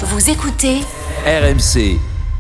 Vous écoutez RMC.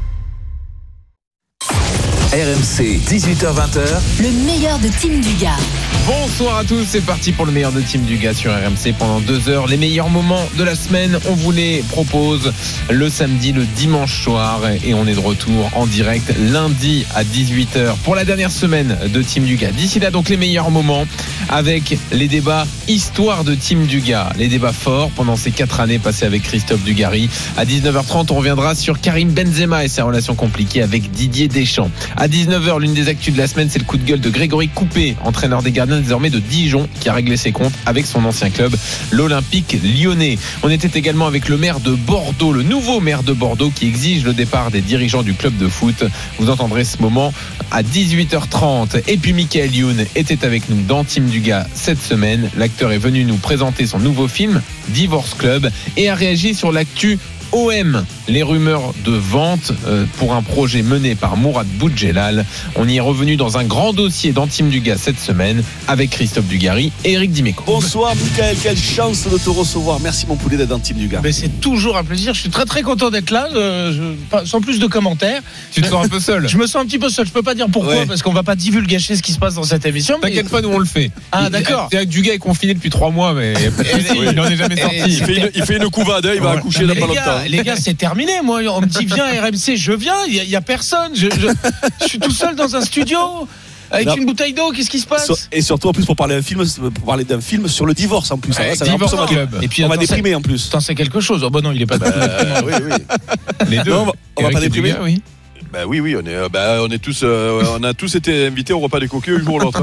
RMC, 18h-20h. le meilleur de Team Dugas. Bonsoir à tous, c'est parti pour le meilleur de Team Dugas sur RMC pendant 2 heures. Les meilleurs moments de la semaine, on vous les propose le samedi, le dimanche soir et on est de retour en direct lundi à 18h pour la dernière semaine de Team Dugas. D'ici là donc les meilleurs moments avec les débats histoire de Team Dugas, les débats forts pendant ces 4 années passées avec Christophe Dugarry. À 19h30, on reviendra sur Karim Benzema et sa relation compliquée avec Didier Deschamps. À 19h, l'une des actus de la semaine, c'est le coup de gueule de Grégory Coupé, entraîneur des gardiens désormais de Dijon, qui a réglé ses comptes avec son ancien club, l'Olympique Lyonnais. On était également avec le maire de Bordeaux, le nouveau maire de Bordeaux, qui exige le départ des dirigeants du club de foot. Vous entendrez ce moment à 18h30. Et puis Michael Youn était avec nous dans Team Dugas cette semaine. L'acteur est venu nous présenter son nouveau film, Divorce Club, et a réagi sur l'actu OM, les rumeurs de vente pour un projet mené par Mourad Boudjelal. On y est revenu dans un grand dossier dans Team Dugas cette semaine avec Christophe Dugarry et Eric Dimeco. Bonsoir Michael, quelle chance de te recevoir. Merci mon poulet d'être dans Team Dugas. Mais c'est toujours un plaisir, je suis très très content d'être là, sans plus de commentaires. Tu te sens un peu seul? Je me sens un petit peu seul, je peux pas dire pourquoi, parce qu'on va pas divulgacher ce qui se passe dans cette émission. T'inquiète pas, nous on le fait. Ah d'accord. Dugas est confiné depuis 3 mois, mais il n'en est jamais sorti. Il fait une couvade, il va accoucher dans pas longtemps. Les gars, c'est terminé. Moi, on me dit viens RMC, je viens. Il y a personne. Je suis tout seul dans un studio avec une bouteille d'eau. Qu'est-ce qui se passe? Et surtout en plus pour parler d'un film sur le divorce en plus. Divorce Club. Et puis on va déprimer en plus. T'en sais quelque chose? Oh bah non, il est pas. Oui. Les deux. Non, on va pas déprimer. Dugas, oui. Ben oui, on est tous, on a tous été invités au repas des coquilles un jour ou l'autre.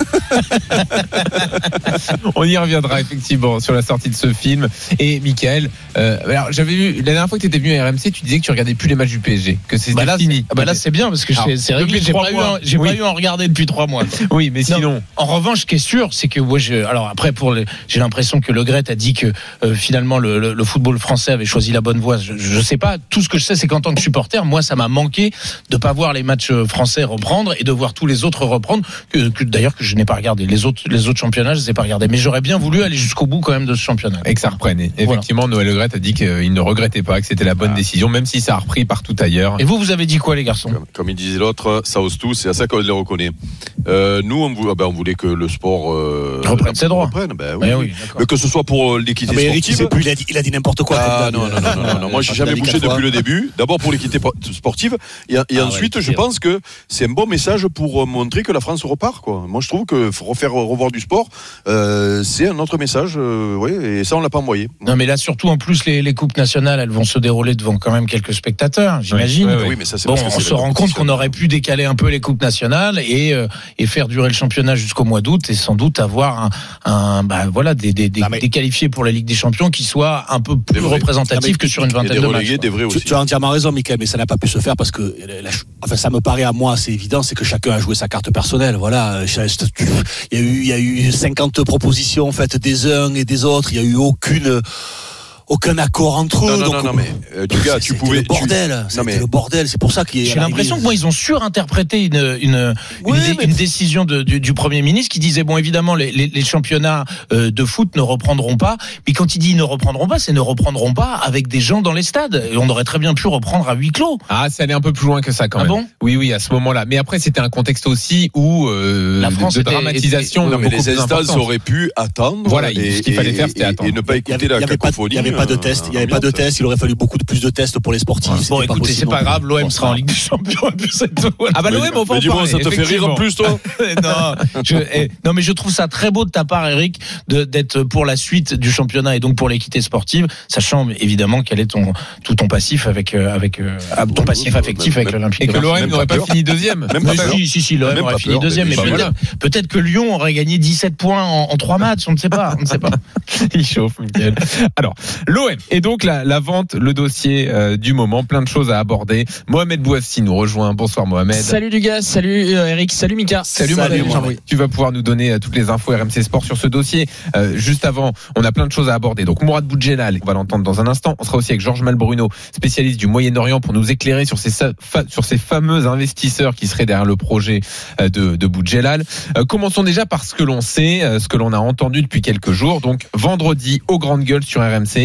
On y reviendra effectivement sur la sortie de ce film. Et Michael, alors j'avais vu la dernière fois que tu étais venu à RMC, tu disais que tu regardais plus les matchs du PSG, que c'était fini. Là c'est bien parce que c'est réglé. J'ai pas eu à en regarder depuis 3 mois. Oui, mais sinon. En revanche, ce qui est sûr, c'est que moi, alors après j'ai l'impression que Le Gret a dit que finalement le football français avait choisi la bonne voie. Je sais pas. Tout ce que je sais, c'est qu'en tant que supporter, moi, ça m'a manqué de pas voir les matchs français reprendre et de voir tous les autres reprendre. D'ailleurs que je n'ai pas regardé les autres championnats, je les ai pas regardés. Mais j'aurais bien voulu aller jusqu'au bout quand même de ce championnat. Et que ça reprenne. Effectivement, Noël Le Gret a dit qu'il ne regrettait pas, que c'était la bonne décision, même si ça a repris partout ailleurs. Et vous avez dit quoi, les garçons? Comme il disait l'autre, ça ose tout, c'est à ça qu'on les reconnaît. Nous, on voulait que le sport reprenne ses droits. Oui, mais que ce soit pour l'équité sportive. Il a dit n'importe quoi. Non. Moi, j'ai jamais bougé depuis le début. D'abord pour l'équité sportive, et ensuite, je pense que c'est un bon message pour montrer que la France repart, quoi. Moi, je trouve que revoir du sport, c'est un autre message, et ça, on l'a pas envoyé. Non, mais là, surtout, en plus, les coupes nationales, elles vont se dérouler devant quand même quelques spectateurs, j'imagine. Oui, mais ça, c'est bon, on se rend compte qu'on aurait pu décaler un peu les coupes nationales et faire durer le championnat jusqu'au mois d'août et sans doute avoir des qualifiés pour la Ligue des Champions qui soient un peu plus représentatifs que sur une vingtaine de matchs. Tu as entièrement raison, Michael, mais ça n'a pas pu se faire parce que ça me paraît à moi assez évident, c'est que chacun a joué sa carte personnelle. Voilà, il y a eu 50 propositions faites des uns et des autres. Il y a eu aucun accord entre eux. Non, mais Dugas, tu pouvais. C'était le bordel. C'était le bordel. C'est pour ça qu'il y a. J'ai l'impression que moi, ils ont surinterprété une décision du Premier ministre qui disait bon, évidemment, les championnats de foot ne reprendront pas. Mais quand il dit ne reprendront pas, c'est ne reprendront pas avec des gens dans les stades. Et on aurait très bien pu reprendre à huis clos. Ah, ça allait un peu plus loin que ça quand même. Bon Oui, à ce moment-là. Mais après, c'était un contexte aussi où la France de dramatisation. Non, mais les instances auraient pu attendre. Voilà, ce qu'il fallait faire, c'était attendre. Et ne pas écouter la cacophonie. Il n'y avait pas de tests. Il n'y avait pas de tests. Il aurait fallu beaucoup plus de tests pour les sportifs. Bon, écoutez, c'est pas grave. L'OM sera en Ligue des Champions. Ah bah l'OM, on va en parler. Ça te fait rire en plus, toi? Non, mais je trouve ça très beau de ta part, Eric, d'être pour la suite du championnat et donc pour l'équité sportive, sachant évidemment quel est tout ton passif avec ton passif affectif avec l'Olympique. Et que l'OM n'aurait pas fini deuxième. Si, l'OM aurait fini deuxième. Mais peut-être que Lyon aurait gagné 17 points en 3 matchs. On ne sait pas. Il chauffe, Mickaël. Alors, l'OM et donc la vente, le dossier du moment, plein de choses à aborder. Mohamed Bouafsi nous rejoint. Bonsoir Mohamed. Salut Dugas, salut Eric, salut Mika. Salut Mohamed. Tu vas pouvoir nous donner toutes les infos RMC Sport sur ce dossier. Juste avant, on a plein de choses à aborder. Donc Mourad Boudjelal, on va l'entendre dans un instant. On sera aussi avec Georges Malbruno, spécialiste du Moyen-Orient, pour nous éclairer sur ces fameux investisseurs qui seraient derrière le projet de Boudjelal. Commençons déjà par ce que l'on sait, ce que l'on a entendu depuis quelques jours. Donc vendredi, aux grandes gueules sur RMC,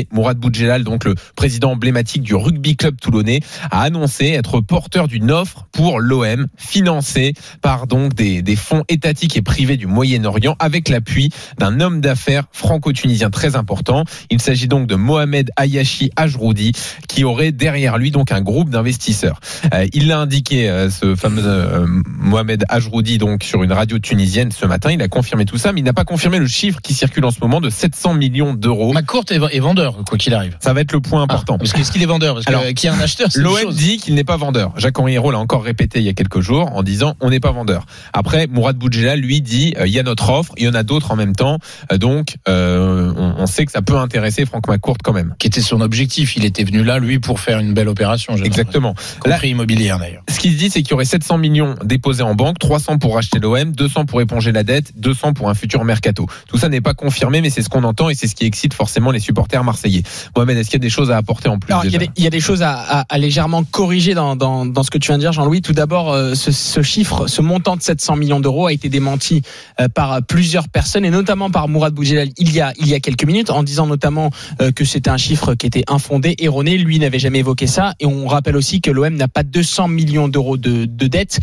Mourad Boudjelal, donc le président emblématique du rugby club toulonnais, a annoncé être porteur d'une offre pour l'OM, financée par donc des fonds étatiques et privés du Moyen-Orient, avec l'appui d'un homme d'affaires franco-tunisien très important. Il s'agit donc de Mohamed Ayachi Ajroudi, qui aurait derrière lui donc un groupe d'investisseurs. Il l'a indiqué, ce fameux Mohamed Ajroudi, donc sur une radio tunisienne ce matin. Il a confirmé tout ça, mais il n'a pas confirmé le chiffre qui circule en ce moment de 700 millions d'euros. McCourt est vendeur, quoi qu'il arrive. Ça va être le point important. Parce qu'est-ce qu'il est vendeur? Parce que qui a un acheteur, c'est l'OM dit qu'il n'est pas vendeur. Jacques-Henri Hérault l'a encore répété il y a quelques jours en disant on n'est pas vendeur. Après, Mourad Boudjelal lui dit il y a notre offre, il y en a d'autres en même temps. Donc on sait que ça peut intéresser Franck McCourt quand même. Qui était son objectif. Il était venu là, lui, pour faire une belle opération. Exactement. Compris immobilière d'ailleurs. Ce qu'il se dit, c'est qu'il y aurait 700 millions déposés en banque, 300 pour racheter l'OM, 200 pour éponger la dette, 200 pour un futur mercato. Tout ça n'est pas confirmé, mais c'est ce qu'on entend et c'est ce qui excite forcément les supporters marseillais. Mohamed, est-ce qu'il y a des choses à apporter en plus? Alors, il y a des choses à légèrement corriger dans ce que tu viens de dire, Jean-Louis. Tout d'abord, ce chiffre, ce montant de 700 millions d'euros a été démenti par plusieurs personnes et notamment par Mourad Boudjelal il y a quelques minutes, en disant notamment que c'était un chiffre qui était infondé, erroné. Lui n'avait jamais évoqué ça. Et on rappelle aussi que l'OM n'a pas 200 millions d'euros de dettes.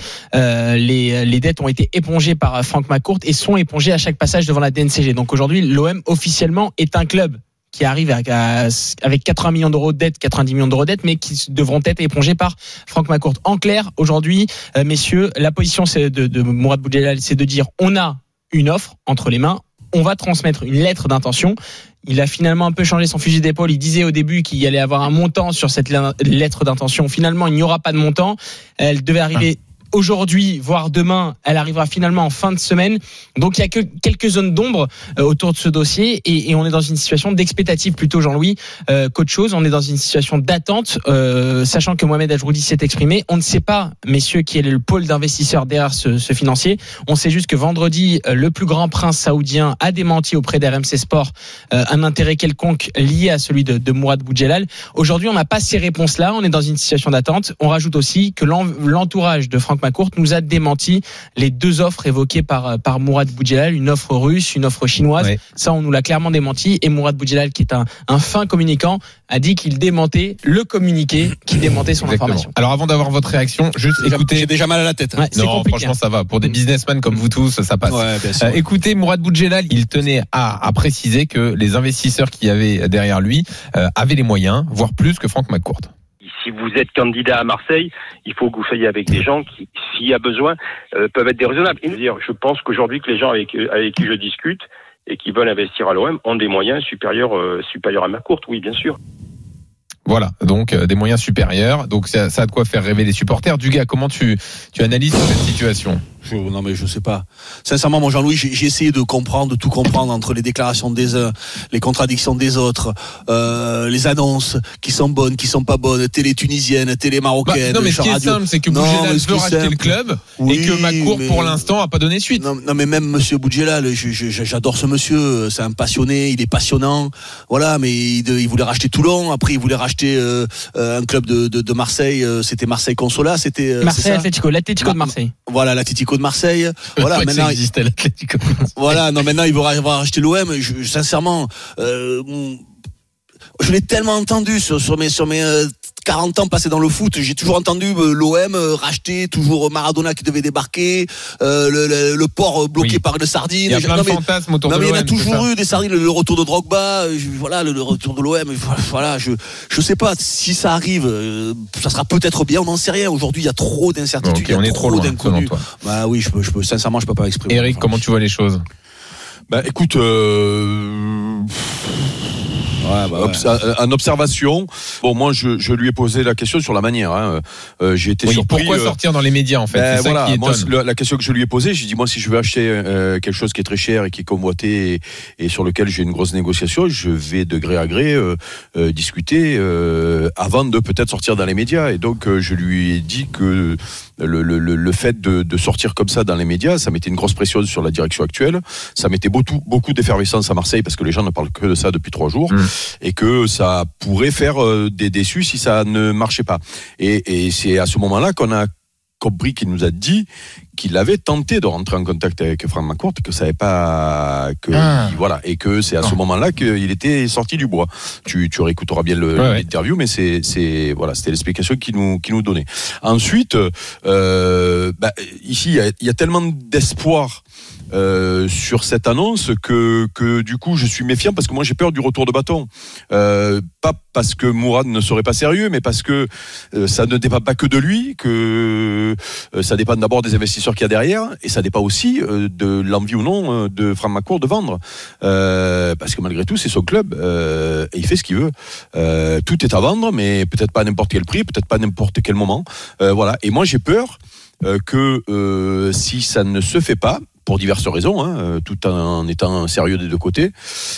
Les dettes ont été épongées par Franck McCourt et sont épongées à chaque passage devant la DNCG. Donc aujourd'hui, l'OM officiellement est un club qui arrive avec 80 millions d'euros de dette, 90 millions d'euros de dette, mais qui devront être épongés par Franck McCourt. En clair, aujourd'hui, messieurs, la position de Mourad Boudjelal, c'est de dire on a une offre entre les mains, on va transmettre une lettre d'intention. Il a finalement un peu changé son fusil d'épaule. Il disait au début qu'il y allait avoir un montant sur cette lettre d'intention. Finalement, il n'y aura pas de montant. Elle devait arriver aujourd'hui, voire demain. Elle arrivera finalement en fin de semaine. Donc il y a que quelques zones d'ombre autour de ce dossier et on est dans une situation d'expectative plutôt, Jean-Louis, qu'autre chose. On est dans une situation d'attente, sachant que Mohamed Ajroudi s'est exprimé. On ne sait pas, messieurs, qui est le pôle d'investisseurs derrière ce financier. On sait juste que vendredi, le plus grand prince saoudien a démenti auprès d'RMC Sport un intérêt quelconque lié à celui de Mourad Boudjelal. Aujourd'hui, on n'a pas ces réponses-là. On est dans une situation d'attente. On rajoute aussi que l'entourage de Franck McCourt nous a démenti les deux offres évoquées par Mourad Boudjelal, une offre russe, une offre chinoise. Oui. Ça, on nous l'a clairement démenti. Et Mourad Boudjelal, qui est un fin communicant, a dit qu'il démentait le communiqué qui démentait son information. Alors avant d'avoir votre réaction, juste écoutez. J'ai déjà mal à la tête. Ouais, non, franchement, ça va. Pour des businessmen comme vous tous, ça passe. Ouais, bien sûr. Écoutez, Mourad Boudjelal, il tenait à préciser que les investisseurs qui avaient derrière lui avaient les moyens, voire plus que Franck McCourt. Si vous êtes candidat à Marseille, il faut que vous soyez avec des gens qui, s'il y a besoin, peuvent être déraisonnables. Je pense qu'aujourd'hui, que les gens avec qui je discute et qui veulent investir à l'OM ont des moyens supérieurs à McCourt, oui, bien sûr. Voilà, donc des moyens supérieurs. Donc ça a de quoi faire rêver les supporters. Dugas, comment tu analyses cette situation ? Non mais je sais pas. Sincèrement, mon Jean-Louis, j'ai essayé de tout comprendre entre les déclarations des uns, les contradictions des autres, les annonces qui sont bonnes, qui sont pas bonnes, télé tunisienne, télé marocaine. Non mais ce qui est simple, c'est que Boudjelal veut racheter le club et que McCourt pour l'instant a pas donné suite. Non mais même Monsieur Boudjelal, j'adore ce monsieur, c'est un passionné, il est passionnant, voilà. Mais il voulait racheter Toulon, après il voulait racheter un club de Marseille, c'était Marseille Consola, c'était Marseille Atlético de Marseille. Voilà, l'Atlético de Marseille. Voilà, maintenant. Voilà, non, maintenant il va racheter l'OM. Sincèrement, je l'ai tellement entendu sur mes 40 ans passés dans le foot, j'ai toujours entendu l'OM racheter, toujours Maradona qui devait débarquer, le port bloqué par une sardine. Il y a plein de fantasmes autour de l'OM. Il y en a toujours eu des sardines, le retour de Drogba, voilà, le retour de l'OM. Voilà, je sais pas si ça arrive, ça sera peut-être bien, on n'en sait rien. Aujourd'hui, il y a trop d'incertitudes, on est trop loin, d'inconnus. Bah oui, sincèrement, je peux pas exprimer. Eric, comment tu vois les choses ? Bah écoute, en observation, bon, moi je lui ai posé la question sur la manière. J'ai été surpris. Pourquoi sortir dans les médias en fait ? C'est ça qui étonne. Moi, la question que je lui ai posée, j'ai dit moi si je veux acheter quelque chose qui est très cher et qui est convoité et sur lequel j'ai une grosse négociation, je vais de gré à gré discuter avant de peut-être sortir dans les médias. Et donc je lui ai dit que le fait de sortir comme ça dans les médias, ça mettait une grosse pression sur la direction actuelle, ça mettait beaucoup d'effervescence à Marseille parce que les gens ne parlent que de ça depuis 3 jours et que ça pourrait faire des déçus si ça ne marchait pas. Et c'est à ce moment-là qu'on compris qu'il nous a dit qu'il avait tenté de rentrer en contact avec Franck McCourt, que ça n'avait pas, voilà, et que c'est à ce moment-là qu'il était sorti du bois. Tu réécouteras bien l'interview, mais voilà, c'était l'explication qu'il nous donnait. Ensuite, ici, il y a tellement d'espoir sur cette annonce que du coup je suis méfiant, parce que moi j'ai peur du retour de bâton, pas parce que Mourad ne serait pas sérieux, mais parce que ça ne dépend pas que de lui, que ça dépend d'abord des investisseurs qu'il y a derrière, et ça dépend aussi de l'envie ou non de Franck McCourt de vendre, parce que malgré tout c'est son club, et il fait ce qu'il veut. Tout est à vendre, mais peut-être pas à n'importe quel prix, peut-être pas à n'importe quel moment, voilà. Et moi j'ai peur que si ça ne se fait pas, pour diverses raisons, tout en étant sérieux des deux côtés,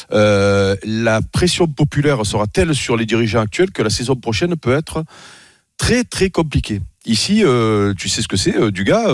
la pression populaire sera telle sur les dirigeants actuels que la saison prochaine peut être très très compliquée. Ici, tu sais ce que c'est, Dugas.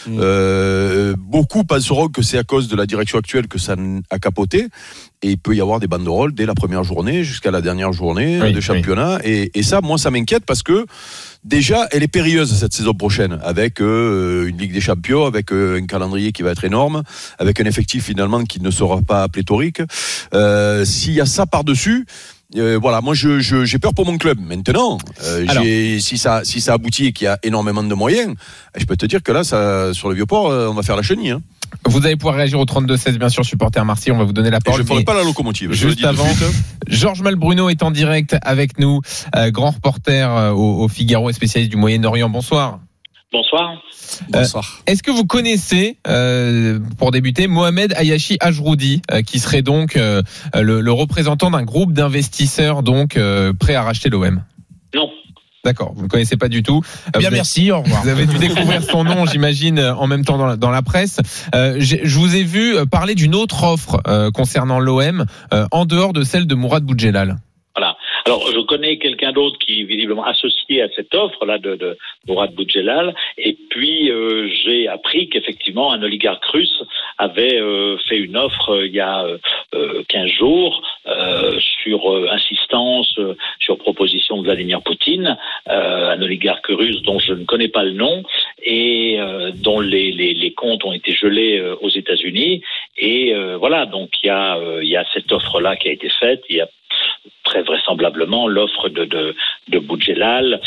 Beaucoup penseront que c'est à cause de la direction actuelle que ça a capoté. Et il peut y avoir des banderoles dès la première journée jusqu'à la dernière journée de championnat. Et ça, moi, ça m'inquiète, parce que déjà, elle est périlleuse cette saison prochaine, avec une Ligue des Champions, avec un calendrier qui va être énorme, avec un effectif finalement qui ne sera pas pléthorique. S'il y a ça par-dessus, voilà, moi j'ai peur pour mon club. Maintenant, si ça aboutit et qu'il y a énormément de moyens, je peux te dire que là, sur le Vieux-Port, on va faire la chenille. Vous allez pouvoir réagir au 32-16, bien sûr, supporter Marseille. On va vous donner la parole. Et je ne ferai pas la locomotive. Juste avant, Georges Malbruno est en direct avec nous, grand reporter au Figaro et spécialiste du Moyen-Orient. Bonsoir. Bonsoir. Est-ce que vous connaissez, pour débuter, Mohamed Ayashi Ajroudi, qui serait donc le représentant d'un groupe d'investisseurs donc prêt à racheter l'OM? Non. D'accord, vous ne le connaissez pas du tout. Merci, au revoir. Vous avez dû découvrir son nom, j'imagine, en même temps dans la presse. Je vous ai vu parler d'une autre offre concernant l'OM, en dehors de celle de Mourad Boudjelal. Voilà. Alors, je connais quelqu'un d'autre qui est visiblement associé à cette offre-là de Mourad Boudjelal. Et puis, j'ai appris qu'effectivement, un oligarque russe avait fait une offre il y a 15 jours sur insistance, sur proposition de Vladimir Poutine, un oligarque russe dont je ne connais pas le nom et dont les comptes ont été gelés aux États-Unis. Et voilà, donc il y a cette offre-là qui a été faite. Il y a très vraisemblablement l'offre de Boudjelal.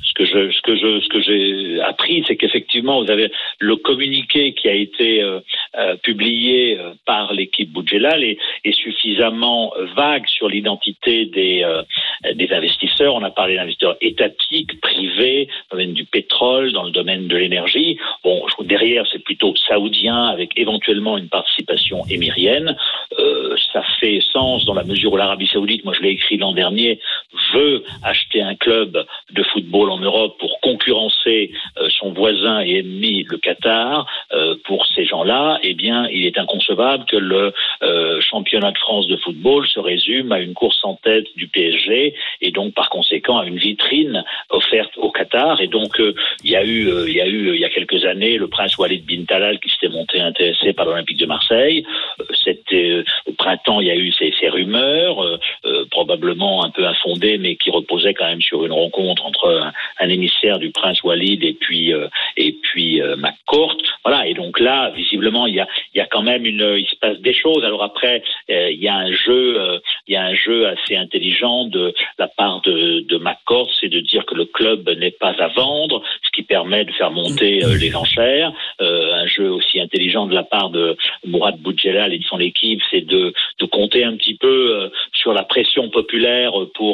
Ce que j'ai appris, c'est qu'effectivement, vous avez le communiqué qui a été publié par l'équipe Boudjelal est suffisamment vague sur l'identité des investisseurs. On a parlé d'investisseurs étatiques, privés, dans le domaine du pétrole, dans le domaine de l'énergie. Bon, derrière, c'est plutôt saoudien, avec éventuellement une participation émirienne. Ça fait sens dans la mesure où l'Arabie Saoudite, moi je l'ai écrit l'an dernier, veut acheter un club de football en Europe pour concurrencer son voisin et ennemi, le Qatar. Pour ces gens-là, eh bien, il est inconcevable que le championnat de France de football se résume à une course en tête du PSG et donc par conséquent à une vitrine offerte au Qatar. Et donc il y a eu il y a quelques années le prince Walid bin Talal qui s'était montré intéressé par l'Olympique de Marseille. C'était au printemps, il y a eu ces rumeurs, probablement un peu infondées, mais qui reposaient quand même sur une rencontre entre un émissaire du prince Walid et puis McCourt. Voilà. Et donc là, visiblement, il y a quand même il se passe des choses. Alors après, il y a un jeu assez intelligent de la part de McCourt, c'est de dire que le club n'est pas à vendre, ce qui permet de faire monter les enchères. Un jeu aussi intelligent de la part de Mourad Boudjelal et de son équipe, c'est de compter un petit peu sur la pression populaire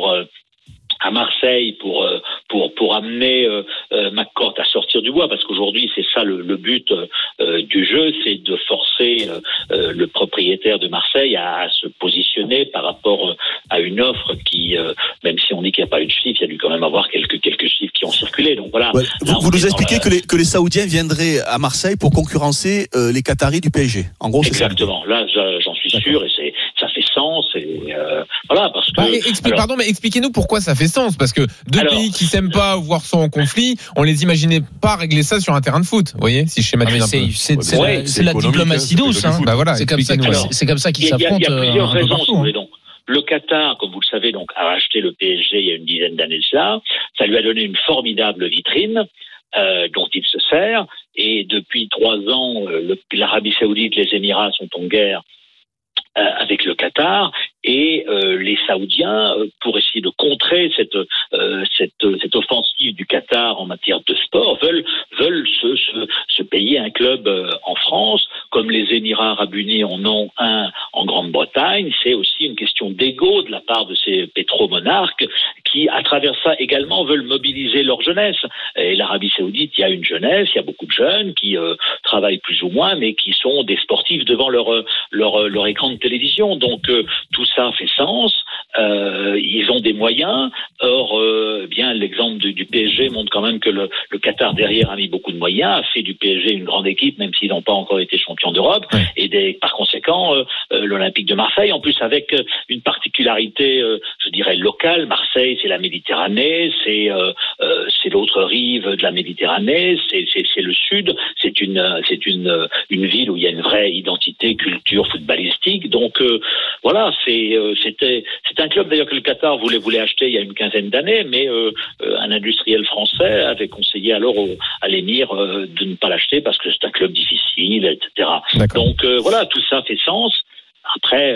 à Marseille pour amener McCourt à sortir du bois, parce qu'aujourd'hui c'est ça le but du jeu, c'est de forcer le propriétaire de Marseille à se positionner par rapport à une offre qui, même si on dit qu'il n'y a pas eu de chiffres, il y a dû quand même avoir quelques chiffres qui ont circulé. Donc voilà. Ouais, vous nous expliquez que les Saoudiens viendraient à Marseille pour concurrencer les Qataris du PSG. En gros, c'est exactement. Là, j'en suis sûr, et ça fait sens. Et voilà, parce que. Pardon, mais expliquez-nous pourquoi ça fait sens, parce que deux pays qui s'aiment pas, voire sont en conflit, on les imaginait pas régler ça sur un terrain de foot. Vous voyez, si je schématise un peu. C'est la diplomatie douce. Bah voilà, c'est comme ça qu'ils s'affrontent. Il y a plusieurs raisons. Donc, le Qatar, comme vous le savez, donc a racheté le PSG il y a une dizaine d'années de cela. Ça lui a donné une formidable vitrine. dont il se sert. Et depuis 3 ans, l'Arabie Saoudite, les Émirats sont en guerre avec le Qatar, et les Saoudiens, pour essayer de contrer cette offensive du Qatar en matière de sport, veulent se payer un club en France, comme les Émirats Arabes Unis en ont un en Grande-Bretagne. C'est aussi une question d'ego de la part de ces pétromonarques qui, à travers ça également, veulent mobiliser leur jeunesse. Et l'Arabie Saoudite, il y a une jeunesse, il y a beaucoup de jeunes qui travaillent plus ou moins, mais qui sont des sportifs devant leur écran de télévision. Donc tout ça fait sens. Ils ont des moyens. Or, bien l'exemple du PSG montre quand même que le Qatar derrière a mis beaucoup de moyens, a fait du PSG une grande équipe, même s'ils n'ont pas encore été champions d'Europe. Et par conséquent, l'Olympique de Marseille, en plus avec une particularité, je dirais locale. Marseille, c'est la Méditerranée, c'est l'autre rive de la Méditerranée, c'est le sud. C'est une ville où il y a une vraie identité, culture footballistique. Donc voilà, c'est un club d'ailleurs que le Qatar voulait acheter il y a une quinzaine d'années, mais un industriel français avait conseillé alors à l'émir de ne pas l'acheter parce que c'est un club difficile, etc. D'accord. Donc voilà, tout ça fait sens. Après,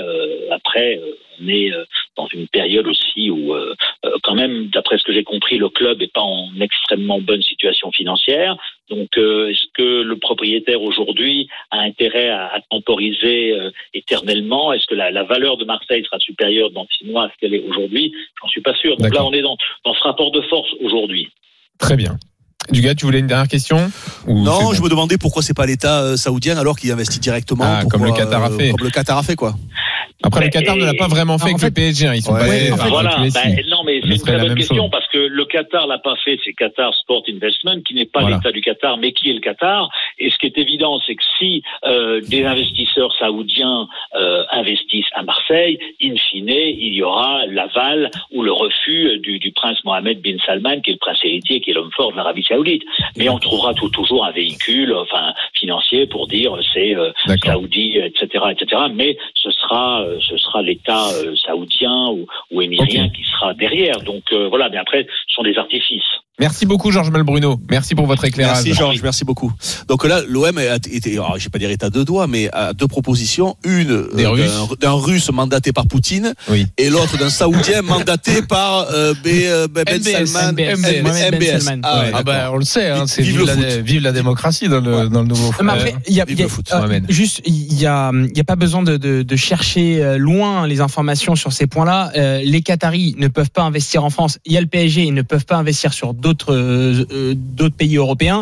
on est dans une période aussi où, quand même, d'après ce que j'ai compris, le club n'est pas en extrêmement bonne situation financière. Donc, est-ce que le propriétaire aujourd'hui a intérêt à temporiser éternellement? Est-ce que la valeur de Marseille sera supérieure dans 6 mois à ce qu'elle est aujourd'hui? J'en suis pas sûr. Donc là, on est dans ce rapport de force aujourd'hui. Très bien. Dugas, tu voulais une dernière question? Non, je me demandais pourquoi c'est pas l'État saoudien alors qu'il investit directement. Comme le Qatar a fait. Comme le Qatar a fait, quoi. Après, le Qatar ne l'a pas vraiment fait avec le PSG. Ils sont passés par voilà. le PSG. Non, mais c'est une très bonne question parce que le Qatar l'a pas fait. C'est Qatar Sport Investment qui n'est pas l'État du Qatar, mais qui est le Qatar. Et ce qui est évident, c'est que si des investisseurs saoudiens investissent à Marseille, in fine, il y aura l'aval ou le refus du prince Mohammed bin Salman, qui est le prince héritier, qui est l'homme fort de l'Arabie Saoudite. Mais on trouvera toujours un véhicule, financier pour dire c'est saoudi, etc. Mais ce sera l'État saoudien ou émirien qui sera derrière. Donc voilà, mais après, ce sont des artifices. Merci beaucoup Georges Malbruno. Merci pour votre éclairage. Merci Georges, merci beaucoup. Donc là, l'OM était, je vais pas dire est à 2 doigts, mais à 2 propositions. Une d'un Russe mandaté par Poutine, et l'autre d'un Saoudien mandaté par Ben Salman. MBS. On le sait, hein, c'est vive la démocratie dans le nouveau foot. Juste, il y a pas besoin de chercher loin les informations sur ces points-là. Les Qataris ne peuvent pas investir en France. Il y a le PSG, ils ne peuvent pas investir sur d'autres pays européens.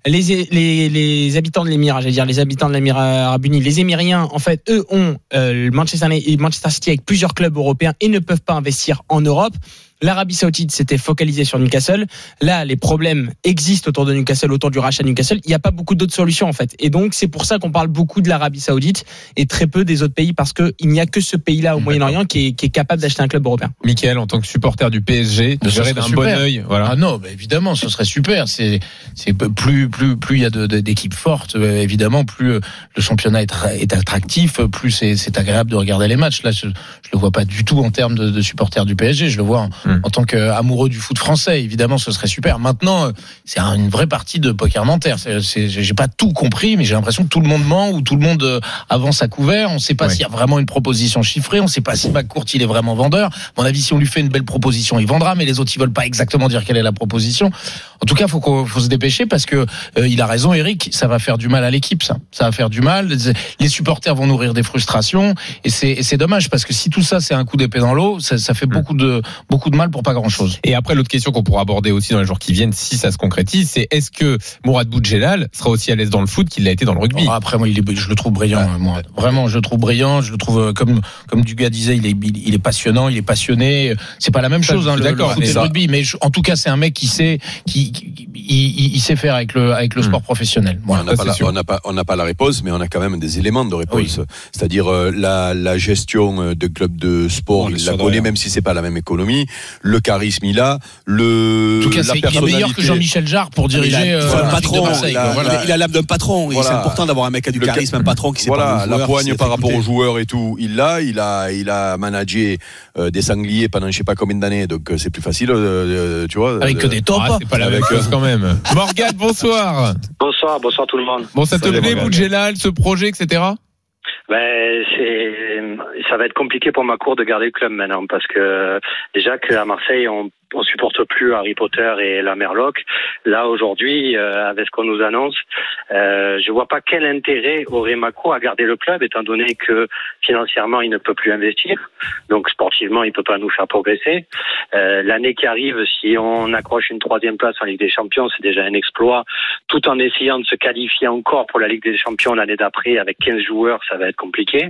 Les habitants de l'Émirat, les habitants de l'Émirat Arabes Unis, les Émiriens, en fait, eux ont Manchester City avec plusieurs clubs européens et ne peuvent pas investir en Europe. L'Arabie Saoudite s'était focalisée sur Newcastle. Là, les problèmes existent autour de Newcastle, autour du rachat de Newcastle. Il n'y a pas beaucoup d'autres solutions, en fait. Et donc, c'est pour ça qu'on parle beaucoup de l'Arabie Saoudite et très peu des autres pays, parce qu'il n'y a que ce pays-là au Moyen-Orient qui est capable d'acheter un club européen. Mickaël, en tant que supporter du PSG, de gérer d'un bon œil. Voilà. Ah non, évidemment, ce serait super. C'est plus il y a d'équipes fortes, évidemment, plus le championnat est attractif, plus c'est agréable de regarder les matchs. Là, je le vois pas du tout en termes de supporter du PSG. Je le vois en tant qu'amoureux du foot français. Évidemment, ce serait super. Maintenant, c'est une vraie partie de poker menteur. J'ai pas tout compris, mais j'ai l'impression que tout le monde ment ou tout le monde avance à couvert. On sait pas s'il y a vraiment une proposition chiffrée. On sait pas si McCourt il est vraiment vendeur. À mon avis, si on lui fait une belle proposition, il vendra, mais les autres, ils veulent pas exactement dire quelle est la proposition. En tout cas, faut se dépêcher parce que il a raison, Eric. Ça va faire du mal à l'équipe, ça va faire du mal. Les supporters vont nourrir des frustrations et c'est dommage parce que si tout ça c'est un coup d'épée dans l'eau, ça fait beaucoup de mal pour pas grand chose. Et après, l'autre question qu'on pourra aborder aussi dans les jours qui viennent, si ça se concrétise, c'est est-ce que Mourad Boudjelal sera aussi à l'aise dans le foot qu'il l'a été dans le rugby? Après, moi, je le trouve brillant. Moi. Vraiment, je le trouve brillant. Je le trouve, comme Dugas disait, il est passionnant, il est passionné. C'est pas la même chose, le foot et le rugby. Mais en tout cas, c'est un mec qui sait faire avec le sport professionnel. Voilà, on n'a pas la réponse, mais on a quand même des éléments de réponse. Oui. C'est-à-dire la gestion de clubs de sport, il la connaît, même si c'est pas la même économie. le charisme il a, en tout cas, la il est meilleur que Jean-Michel Jarre pour diriger un patron, Marseille. il a l'âme d'un patron. Voilà. Et c'est important d'avoir un mec qui a du charisme, un patron qui sait voilà, pas la poigne par rapport aux joueurs et tout. Il a managé des sangliers pendant je sais pas combien d'années, donc c'est plus facile, tu vois. Avec que des tops. C'est pas la même chose quand même. Morgane, bonsoir. Bonsoir tout le monde. Bon, ça te plaît, Boudjelal, ce projet, etc. Ça va être compliqué pour ma cour de garder le club maintenant parce que déjà qu'à Marseille on supporte plus Harry Potter et la Merloc. Là aujourd'hui, avec ce qu'on nous annonce, je vois pas quel intérêt aurait Macron à garder le club, étant donné que financièrement il ne peut plus investir, donc sportivement il peut pas nous faire progresser. L'année qui arrive, si on accroche une 3e place en Ligue des Champions, c'est déjà un exploit. Tout en essayant de se qualifier encore pour la Ligue des Champions l'année d'après avec 15 joueurs, ça va être compliqué.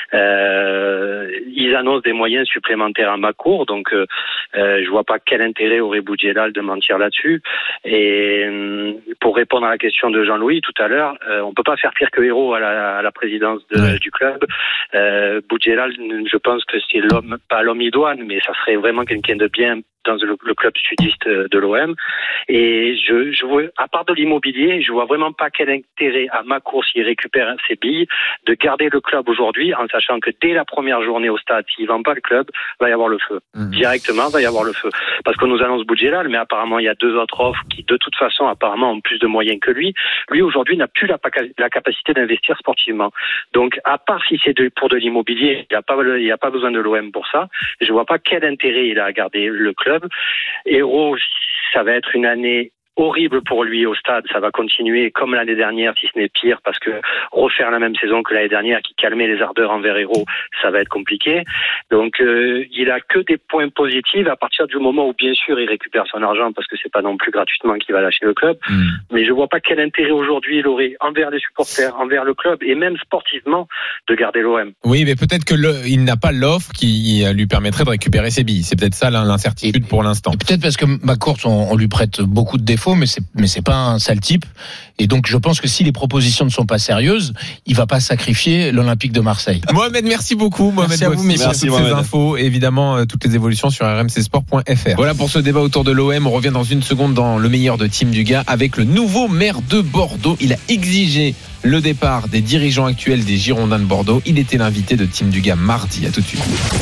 Ils annoncent des moyens supplémentaires à Macron, donc je vois pas quel intérêt aurait Boudjelal de mentir là-dessus. Et pour répondre à la question de Jean-Louis tout à l'heure, on peut pas faire pire que Hérault à la présidence du club. Boudjelal, je pense que c'est pas l'homme idoine, mais ça serait vraiment quelqu'un de bien dans le club sudiste de l'OM. Et je vois, à part de l'immobilier, je vois vraiment pas quel intérêt à Macron s'il récupère ses billes de garder le club aujourd'hui, en sachant que dès la première journée au stade, s'il vend pas le club, va y avoir le feu. Directement, va y avoir le feu. Parce qu'on nous annonce Boudjelal, mais apparemment il y a 2 autres offres qui, de toute façon, apparemment ont plus de moyens que lui. Lui aujourd'hui n'a plus la capacité d'investir sportivement. Donc, à part si c'est pour de l'immobilier, il y a pas besoin de l'OM pour ça. Je vois pas quel intérêt il a à garder le club. Hérault, ça va être une année horrible pour lui au stade, ça va continuer comme l'année dernière, si ce n'est pire, parce que refaire la même saison que l'année dernière qui calmait les ardeurs envers Hérault, ça va être compliqué. Donc il a que des points positifs à partir du moment où bien sûr il récupère son argent, parce que c'est pas non plus gratuitement qu'il va lâcher le club. Mais je vois pas quel intérêt aujourd'hui il aurait envers les supporters, envers le club et même sportivement de garder l'OM. Oui, mais peut-être que il n'a pas l'offre qui lui permettrait de récupérer ses billes. C'est peut-être ça l'incertitude pour l'instant. Et peut-être parce que Macourt, on lui prête beaucoup de défauts, mais c'est pas un sale type. Et donc je pense que si les propositions ne sont pas sérieuses, il va pas sacrifier l'Olympique de Marseille. Mohamed, merci beaucoup. Mohamed, à vous, messieurs. toutes ces infos et évidemment toutes les évolutions sur rmcsport.fr. Voilà pour ce débat autour de l'OM. On revient dans une seconde dans le meilleur de Team Dugas avec le nouveau maire de Bordeaux. Il a exigé le départ des dirigeants actuels des Girondins de Bordeaux. Il était l'invité de Team Dugas mardi. À tout de suite.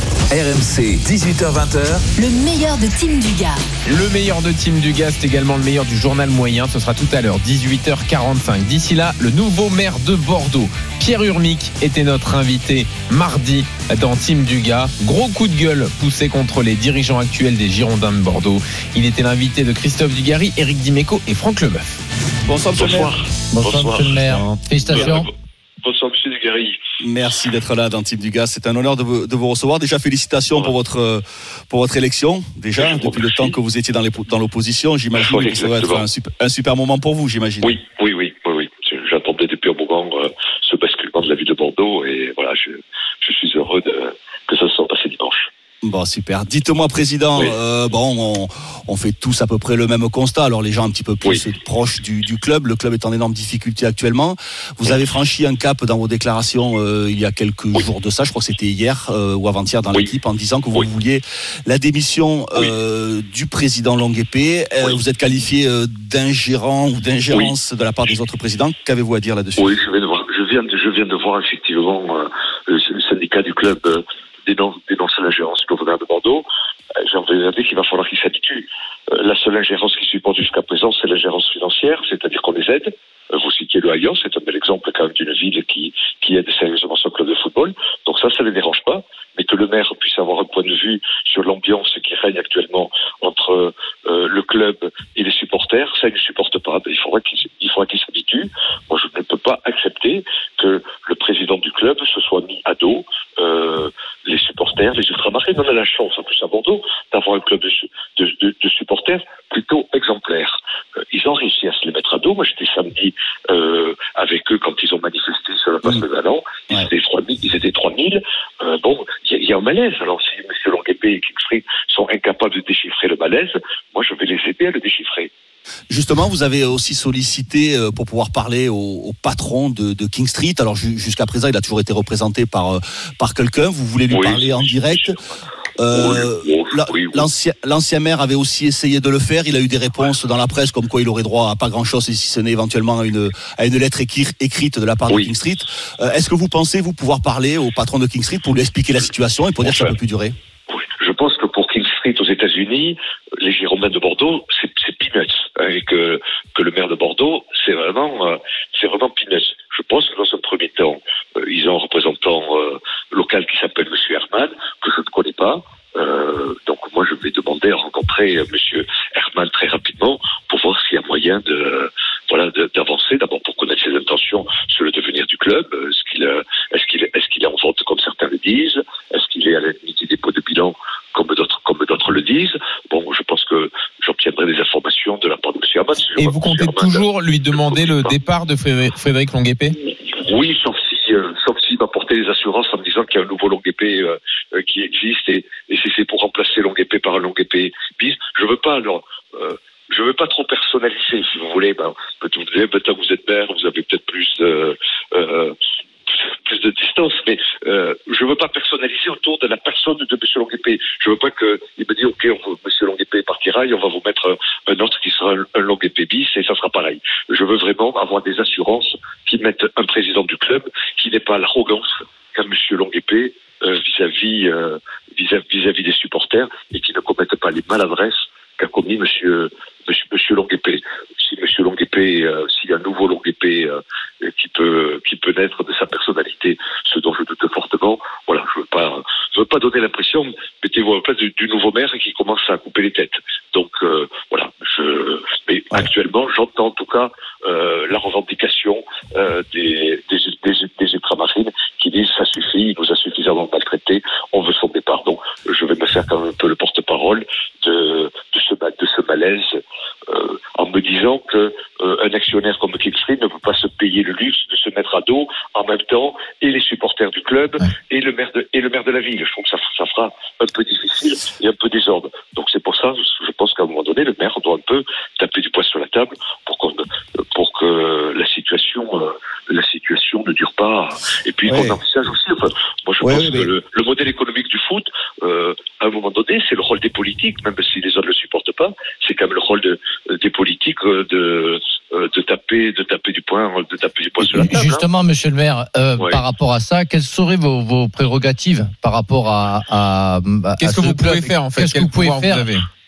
RMC 18h20. Le meilleur de Team Dugas. Le meilleur de Team Dugas, c'est également le meilleur du journal moyen. Ce sera tout à l'heure, 18h45. D'ici là, le nouveau maire de Bordeaux, Pierre Urmic, était notre invité mardi dans Team Dugas. Gros coup de gueule poussé contre les dirigeants actuels des Girondins de Bordeaux. Il était l'invité de Christophe Dugarry, Éric Dimeco et Franck Leboeuf. Bonsoir, monsieur le maire. Bonsoir, monsieur le maire. Félicitations. Bonsoir, monsieur Dugarry. Merci d'être là dans Team Dugas. C'est un honneur de vous recevoir. Déjà, félicitations pour votre élection. Déjà, depuis le temps que vous étiez dans l'opposition, j'imagine que ça va être un super moment pour vous, j'imagine. Oui. J'attendais depuis un moment ce basculement de la ville de Bordeaux et voilà, je suis heureux que ça se soit passé dimanche. Bon, super. Dites-moi, président, oui. On fait tous à peu près le même constat. Alors, les gens un petit peu plus proches du club. Le club est en énorme difficulté actuellement. Vous avez franchi un cap dans vos déclarations il y a quelques jours de ça. Je crois que c'était hier ou avant-hier dans l'équipe en disant que vous vouliez la démission du président Longuepée. Vous êtes qualifié d'ingérant ou d'ingérence de la part des autres présidents. Qu'avez-vous à dire là-dessus ? Oui, je viens de voir effectivement le syndicat du club dénoncer l'ingérence du gouverneur de Bordeaux. J'ai envie de dire qu'il va falloir qu'il s'habitue. La seule ingérence qui supporte jusqu'à présent, c'est l'ingérence financière, c'est-à-dire qu'on les aide. Vous citiez le Hayon, c'est un bel exemple quand même d'une ville qui aide sérieusement son club de football. Donc ça ne les dérange pas. Mais que le maire puisse avoir un point de vue sur l'ambiance qui règne actuellement entre le club et les supporters, ça il ne supporte pas. Il faudra qu'il s'habitue. Moi, je ne peux pas accepter que le président du club se soit mis à dos les supporters, les ultramarins. On a la chance, en plus à Bordeaux, d'avoir un club de supporters plutôt exemplaire. Ils ont réussi à se les mettre à dos. Moi, j'étais samedi avec eux quand ils ont manifesté sur la place de Galland. Ils étaient 3000. Il y a un malaise. Alors, si M. Longuepée et Kingsley sont incapables de déchiffrer le malaise, moi, je vais les aider à le déchiffrer. Justement, vous avez aussi sollicité pour pouvoir parler au patron de King Street. Alors jusqu'à présent, il a toujours été représenté par quelqu'un. Vous voulez lui parler en direct. L'ancien maire avait aussi essayé de le faire. Il a eu des réponses dans la presse comme quoi il aurait droit à pas grand-chose, si ce n'est éventuellement à une lettre écrite de la part de King Street. Est-ce que vous pensez pouvoir parler au patron de King Street pour lui expliquer la situation et pour dire que ça ne peut plus durer? Oui, je pense que pour King Street aux États-Unis, les Girondins de Bordeaux, c'est peanuts, et que le maire de Bordeaux, c'est vraiment peanuts. Je pense que dans un premier temps, ils ont un représentant local qui s'appelle Monsieur Herman, que je ne connais pas. Donc moi, je vais demander à rencontrer Monsieur Herman très rapidement pour voir s'il y a moyen d'avancer. D'abord pour connaître ses intentions sur le devenir du club. Est-ce qu'il est en vente comme certains le disent? Est-ce qu'il est à la limite des dépôts de bilan comme d'autres le disent? Bon, je pense que j'obtiendrai des informations de la part de M. Herman. Et vous comptez toujours lui demander le départ de Frédéric Longuepé? Oui, sauf s'il m'apportait des assurances en me disant qu'il y a un nouveau Longuepé qui existe et si c'est pour remplacer Longuepé par un Longuepé bis, je veux pas trop personnaliser, si vous voulez. Peut-être que vous êtes maire, vous avez peut-être plus de distance, mais je veux pas personnaliser autour de la personne de M. Longuepé. Je veux pas qu'il me dise ok, M. Longuepé partira et on va vous mettre un autre qui sera un Longuepé bis et ça sera pareil. Je veux vraiment avoir des assurances qui mettent un président du club qui n'est pas l'arrogance qu'a M. Longuepé vis-à-vis des supporters et qui ne commette pas les maladresses qu'a commis Monsieur Longuepé. Si Monsieur Longuepé, s'il y a un nouveau Longuepé qui peut naître de sa personnalité, ce dont je doute fortement, voilà, je veux pas donner l'impression, mettez-vous à la place du nouveau maire qui commence à couper les têtes. Donc voilà, mais actuellement, j'entends en tout cas la revendication des ultramarines qui disent ça suffit, il nous a suffisamment maltraité, on veut son départ. Donc je vais me faire quand même un peu le porte-parole de ce malaise en me disant que un actionnaire comme King Street ne peut pas se payer le luxe de se mettre à dos en même temps et les supporters du club et le maire de la ville. Je trouve que ça fera un peu difficile et un peu désordre. Donc c'est pour ça, je pense qu'à un moment donné, le maire doit un peu taper du poing sur la table pour que la situation ne dure pas. Et puis qu'on envisage aussi. Enfin, moi je pense que le modèle économique du foot, à un moment donné, c'est le rôle des politiques, même si les autres ne le supportent pas. C'est quand même le rôle des politiques de taper du poing sur la table. Justement, monsieur le maire, par rapport à ça, quelles seraient vos prérogatives par rapport à qu'est-ce que vous pouvez faire en fait? Qu'est-ce que vous pouvez faire?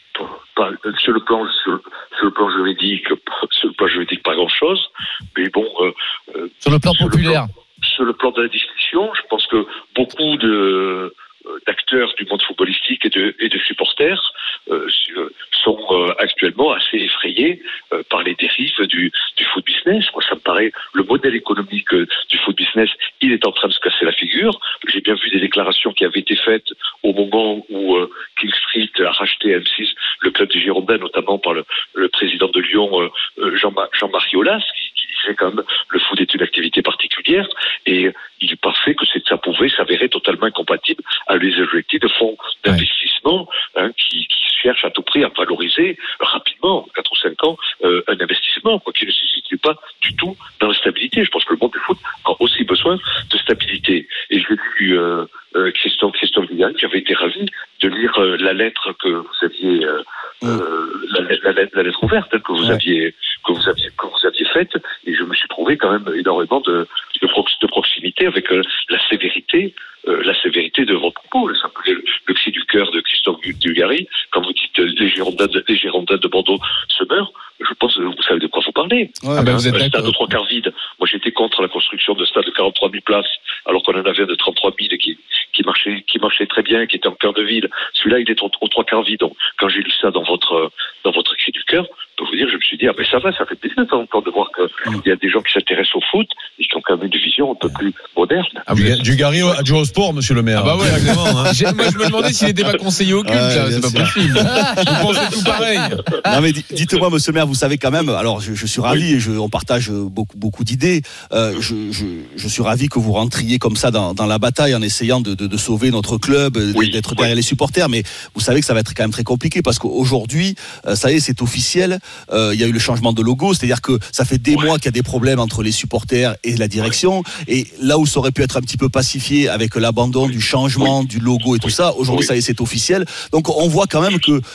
Sur le plan juridique, pas grand-chose. Mais bon. Sur le plan populaire. Sur le plan de la discussion, je pense que beaucoup d'acteurs du monde footballistique et de supporters sont actuellement assez effrayés par les dérives du foot business. Moi, ça me paraît le modèle économique du foot business, il est en train de se casser la figure. J'ai bien vu des déclarations qui avaient été faites au moment où King Street a racheté M6, le club des Girondins, notamment par le président de Lyon, Jean-Marie Aulas, qui disait quand même le foot est une activité particulière et il pensait que ça pouvait s'avérer totalement incompatible avec les objectifs de fonds d'investissement qui cherchent à tout prix à valoriser rapidement, en 4 ou 5 ans, un investissement qui ne se situe pas du tout dans la stabilité. Je pense que le monde du foot a aussi besoin de stabilité. Et j'ai lu Christophe Dugan, qui avait été ravi de lire la lettre que vous aviez la lettre ouverte que vous aviez faite, et je me suis trouvé quand même énormément de proximité avec la sévérité de votre propos. Ça s'appelait le cri du cœur de Christophe Dugarry. Quand vous dites les Girondins de Bordeaux se meurent, je pense que vous savez de quoi vous parlez. Vous êtes un stade de 3 quarts vide. Moi, j'étais contre la construction de stade de 43 000 places, alors qu'on en avait un de 33 000 qui marchait très bien, qui était en cœur de ville. Celui-là, il est aux 3 quarts vide. Donc, quand j'ai lu ça dans votre cri du cœur, je peux vous dire, je me suis dit, ça va, ça fait plaisir encore de voir qu'il y a des gens qui s'intéressent au foot et qui ont quand même une vision un peu plus moderne. Dugarry adjoint au sport, monsieur le maire. Moi, je me demandais s'il était pas conseiller au culte, c'est pas possible. Vous pensez tout pareil. Non, mais dites-moi, monsieur le maire, vous savez quand même, alors je suis ravi, et on partage beaucoup d'idées. Je suis ravi que vous rentriez comme ça dans la bataille en essayant de sauver notre club, d'être derrière les supporters, mais vous savez que ça va être quand même très compliqué parce qu'aujourd'hui, ça y est, c'est officiel, il y a eu le changement de logo, c'est-à-dire que ça fait des mois qu'il y a des problèmes entre les supporters et la direction. Et là où ça aurait pu être un petit peu pacifié avec l'abandon du changement du logo et tout ça, aujourd'hui ça y est, c'est officiel. Donc on voit quand même que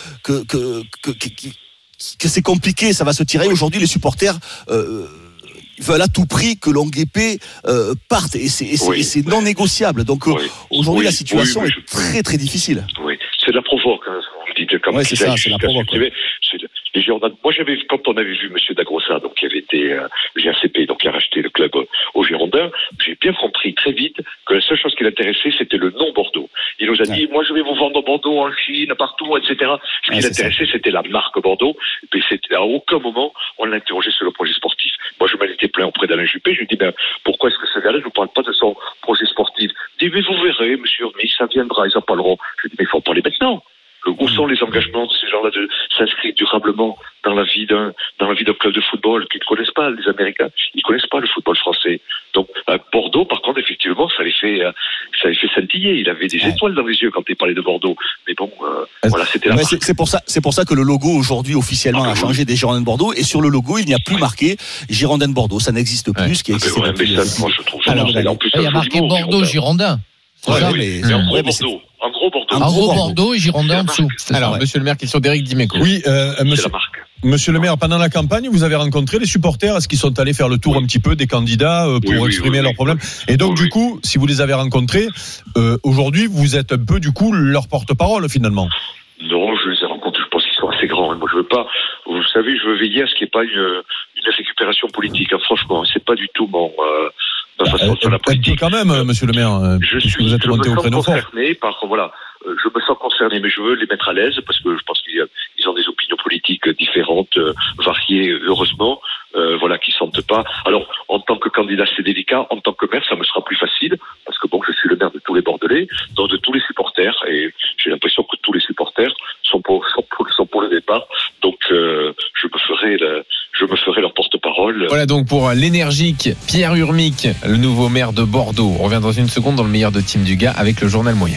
c'est compliqué, ça va se tirer. Aujourd'hui, les supporters veulent à tout prix que Longuepé parte et c'est non négociable. Donc aujourd'hui, la situation est très très difficile. Oui, c'est de la provoque. Hein. Vous dites comme c'est ça, c'est la provoque. Les Girondins. Moi, quand on avait vu Monsieur Dagrossa, donc qui avait été GRCP, donc qui a racheté le club aux Girondins, j'ai bien compris très vite que la seule chose qui l'intéressait, c'était le nom Bordeaux. Il nous a dit, moi, je vais vous vendre Bordeaux en Chine, partout, etc. Ce qui l'intéressait, c'était la marque Bordeaux. Et puis, à aucun moment, on l'a interrogé sur le projet sportif. Moi, je m'en étais plaint auprès d'Alain Juppé. Je lui ai dit, pourquoi est-ce que ce gars-là ne vous parle pas de son projet sportif? Il dit, mais vous verrez, monsieur, mais ça viendra, ils en parleront. Je lui ai dit, mais il faut en parler maintenant. Où sont les engagements de ces gens-là de s'inscrire durablement dans la vie d'un club de football qu'ils ne connaissent pas, les Américains, ils ne connaissent pas le football français. Donc Bordeaux, par contre, effectivement, ça les fait scintiller. Il avait des étoiles dans les yeux quand il parlait de Bordeaux. Mais bon, voilà, c'était la marque. C'est pour ça que le logo aujourd'hui officiellement a changé des Girondins de Bordeaux, et sur le logo il n'y a plus marqué Girondins de Bordeaux. Ça n'existe plus, ce qui existait. Moi, je trouve ça. Il y a marqué Bordeaux Girondins. En gros Bordeaux et Girondins en dessous. Alors, monsieur le maire, question d'Éric Dimeco. Oui, monsieur le maire, pendant la campagne, vous avez rencontré les supporters. Est-ce qu'ils sont allés faire le tour un petit peu des candidats pour exprimer leurs problèmes? Et donc, du coup, si vous les avez rencontrés, aujourd'hui, vous êtes un peu, du coup, leur porte-parole, finalement. Non, je les ai rencontrés, je pense qu'ils sont assez grands. Moi, je veux pas, vous savez, je veux veiller à ce qu'il n'y ait pas une récupération politique. Franchement, c'est pas du tout ma façon de faire la politique. Quand même, monsieur le maire, je me sens concerné je me sens concerné, mais je veux les mettre à l'aise parce que je pense qu'ils ont des opinions politiques différentes, variées, heureusement, qui sentent pas. Alors, en tant que candidat, c'est délicat. En tant que maire, ça me sera plus facile parce que je suis le maire de tous les Bordelais, donc de tous les supporters, et j'ai l'impression que tous les supporters sont pour le départ. Donc, je me ferai leur porte-parole. Voilà donc pour l'énergique Pierre Urmic, le nouveau maire de Bordeaux. On revient dans une seconde dans le meilleur de Team Dugas avec le journal moyen.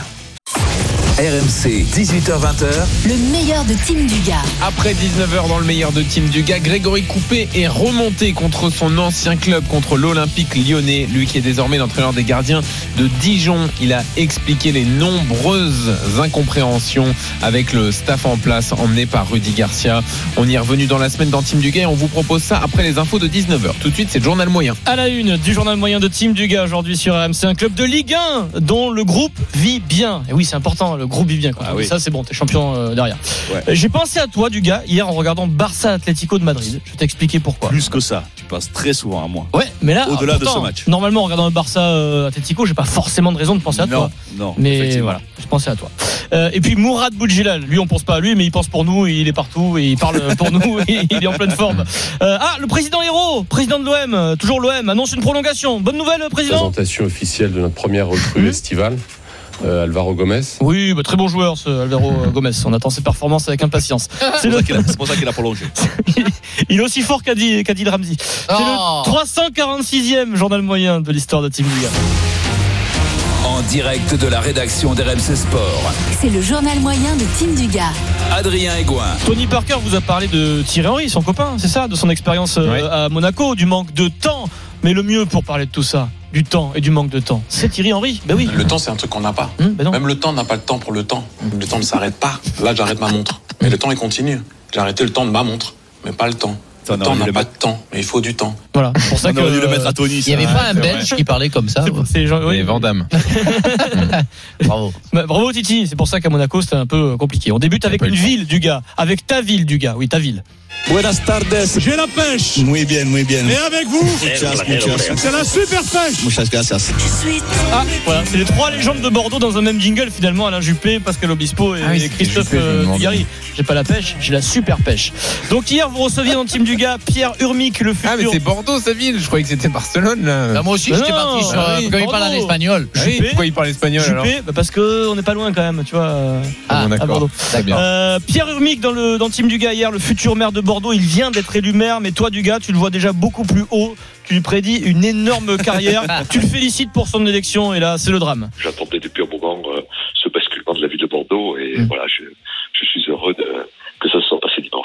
RMC, 18h-20h. Le meilleur de Team Dugas. Après 19h dans le meilleur de Team Dugas, Grégory Coupet est remonté contre son ancien club, contre l'Olympique Lyonnais. Lui qui est désormais l'entraîneur des gardiens de Dijon. Il a expliqué les nombreuses incompréhensions avec le staff en place emmené par Rudy Garcia. On y est revenu dans la semaine dans Team Dugas et on vous propose ça après les infos de 19h. Tout de suite, c'est le journal moyen. À la une du journal moyen de Team Dugas aujourd'hui sur RMC, un club de Ligue 1 dont le groupe vit bien. Et oui, c'est important, le groupe vit bien. Ça, c'est bon, t'es champion derrière. Ouais. J'ai pensé à toi, Dugas, hier en regardant Barça Atlético de Madrid. Je vais t'expliquer pourquoi. Plus que ça, tu penses très souvent à moi. Ouais, mais là, au-delà de ce match. Normalement, en regardant le Barça Atlético, j'ai pas forcément de raison de penser à toi. Non, mais voilà, je pensais à toi. Et puis Mourad Boudjelal, lui, on pense pas à lui, mais il pense pour nous, il est partout, et il parle pour nous, et il est en pleine forme. Le président Hérault, président de l'OM, toujours l'OM, annonce une prolongation. Bonne nouvelle, président. Présentation officielle de notre première recrue estivale. Alvaro Gomez. Oui, très bon joueur ce Alvaro Gomez. On attend ses performances avec impatience. C'est pour ça qu'il a prolongé. Il est aussi fort qu'Adil Ramzi. C'est le 346e journal moyen de l'histoire de Team Dugas. En direct de la rédaction d'RMC Sport. C'est le journal moyen de Team Dugas. Adrien Aigouin. Tony Parker vous a parlé de Thierry Henry, son copain, c'est ça, de son expérience à Monaco, du manque de temps. Mais le mieux pour parler de tout ça, du temps et du manque de temps, c'est Thierry Henry. Ben oui. Le temps, c'est un truc qu'on n'a pas. Même le temps n'a pas le temps pour le temps. Le temps ne s'arrête pas. Là, j'arrête ma montre. Mais le temps, il continue. J'ai arrêté le temps de ma montre, mais pas le temps. Le temps n'a pas de temps, mais il faut du temps. Voilà, c'est pour ça que le mettre à Tony. Il n'y avait pas un Belge qui parlait comme ça. C'est gens, oui. Van Damme. Bravo. Bravo Titi, c'est pour ça qu'à Monaco, c'était un peu compliqué. On débute avec une ville, Dugas, avec ta ville, Dugas. Oui, ta ville. Buenas tardes. J'ai la pêche. Muy bien, muy bien. Et avec vous? C'est la super pêche. Muchas gracias. Voilà, c'est les trois légendes de Bordeaux dans un même jingle finalement. Alain Juppé, Pascal Obispo et Christophe Dugarry. J'ai pas la pêche, j'ai la super pêche. Donc hier, vous receviez dans le Team Dugas Pierre Urmic, le futur. Ah, mais c'est Bordeaux sa ville. Je croyais que c'était Barcelone là. Bah, moi aussi, j'étais parti sur quand il parle en espagnol. Pourquoi il parle espagnol alors? Juppé, parce qu'on n'est pas loin quand même, tu vois. À Bordeaux. Pierre Urmic dans le Team Dugas hier, le futur maire de Bordeaux. Il vient d'être élu maire, mais toi, Dugas, tu le vois déjà beaucoup plus haut. Tu lui prédis une énorme carrière. Tu le félicites pour son élection, et là, c'est le drame. J'attendais depuis un moment ce basculement de la ville de Bordeaux, et voilà, je suis heureux que ça se soit passé dimanche.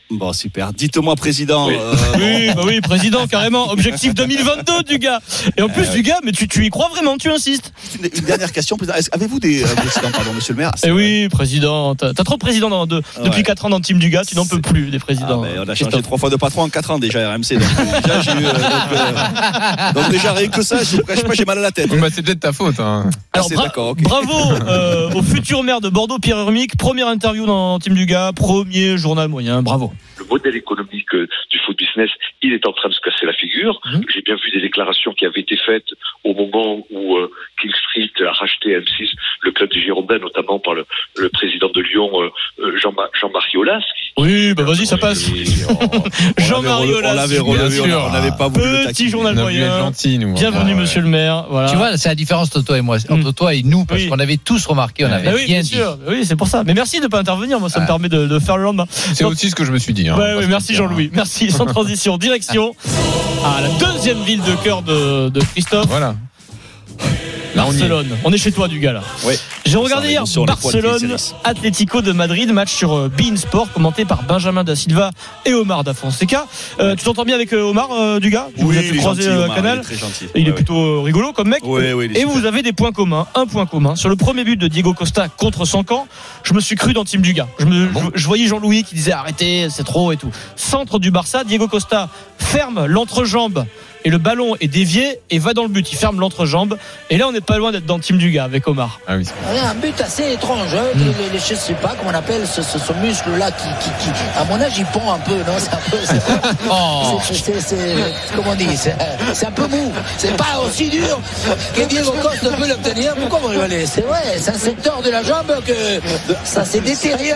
Bon, super. Dites-moi, président. Oui, président, carrément. Objectif 2022 du gars. Et en plus, du gars, mais tu y crois vraiment, tu insistes. Une dernière question, président. Avez-vous des présidents, pardon, monsieur le maire? Oui, président. T'as trop de présidents depuis 4 ans dans le team du gars, tu n'en peux plus des présidents. On a changé 3 fois de patron en 4 ans déjà, RMC. Donc, déjà, j'ai eu. Donc, déjà, rien que ça, je ne cache pas, j'ai mal à la tête. Bah, c'est peut-être ta faute. Hein. Alors, d'accord, okay. Bravo au futur maire de Bordeaux, Pierre Urmic. Première interview dans le team du gars, premier journal moyen. Bravo. Le modèle économique du foot business, il est en train de se casser la figure. J'ai bien vu des déclarations qui avaient été faites au moment où King Street a racheté M6, le club des Girondins, notamment par le président de Lyon, Jean-Marie Aulas. Oui, bah vas-y, ça passe. Jean-Marie Aulas. On l'avait relevé, on n'avait pas voulu le petit journal moyen. Gentil, nous. Bienvenue, monsieur le maire. Voilà. Tu vois, c'est la différence entre toi et moi, entre toi et nous, parce qu'on avait tous remarqué, on avait rien dit. Oui, c'est pour ça. Mais merci de ne pas intervenir. Moi, ça me permet de faire le lendemain. C'est aussi ce que je me suis dit. Hein, oui, merci Jean-Louis. Merci. Sans transition, direction à la deuxième ville de cœur de Christophe. Voilà. Barcelone. On est chez toi, du gars là. Ouais. J'ai regardé hier Barcelone, Atlético de Madrid, match sur beIN Sport commenté par Benjamin Da Silva et Omar Da Fonseca. Tu t'entends bien avec Omar, du gars? Oui, vous êtes croisé à Canal. Il est très gentil. Il est plutôt rigolo comme mec. Oui, et vous avez des points communs. Un point commun. Sur le premier but de Diego Costa contre son camp, je me suis cru dans le team du gars. Je voyais Jean-Louis qui disait arrêtez, c'est trop et tout. Centre du Barça, Diego Costa ferme l'entrejambe. Et le ballon est dévié et va dans le but. Il ferme l'entrejambe. Et là, on n'est pas loin d'être dans le team du gars avec Omar. Ah oui. Un but assez étrange. Je ne sais pas comment on appelle ce muscle-là qui, à mon âge, il pond un peu. Non, c'est un peu. Comment on dit, c'est un peu mou. C'est pas aussi dur que Diego Costa peut l'obtenir. Pourquoi vous rigolez? C'est vrai, c'est un secteur de la jambe que ça se détériore.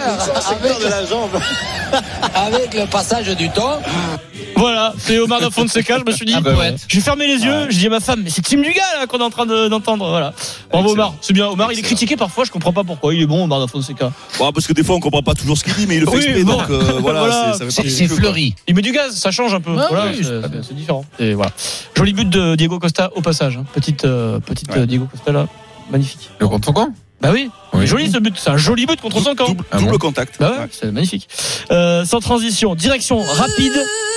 Avec le passage du temps. Voilà, c'est Omar Da Fonseca. Je me suis dit, j'ai fermé les yeux, je dis à ma femme, mais c'est Team du gars là qu'on est en train d'entendre. Voilà. Bravo Omar, c'est bien. Omar, il est critiqué parfois, je comprends pas pourquoi. Il est bon, Omar Da Fonseca. Bon, parce que des fois on comprend pas toujours ce qu'il dit, mais il le fait exprès. Donc voilà, c'est fleuri. Il met du gaz, ça change un peu. Voilà, c'est différent. Et voilà. Joli but de Diego Costa au passage. Petite Diego Costa là, magnifique. Le contre son camp? Bah oui. Joli ce but, c'est un joli but contre son camp. Double contact. Bah ouais, c'est magnifique. Sans transition, direction rapide.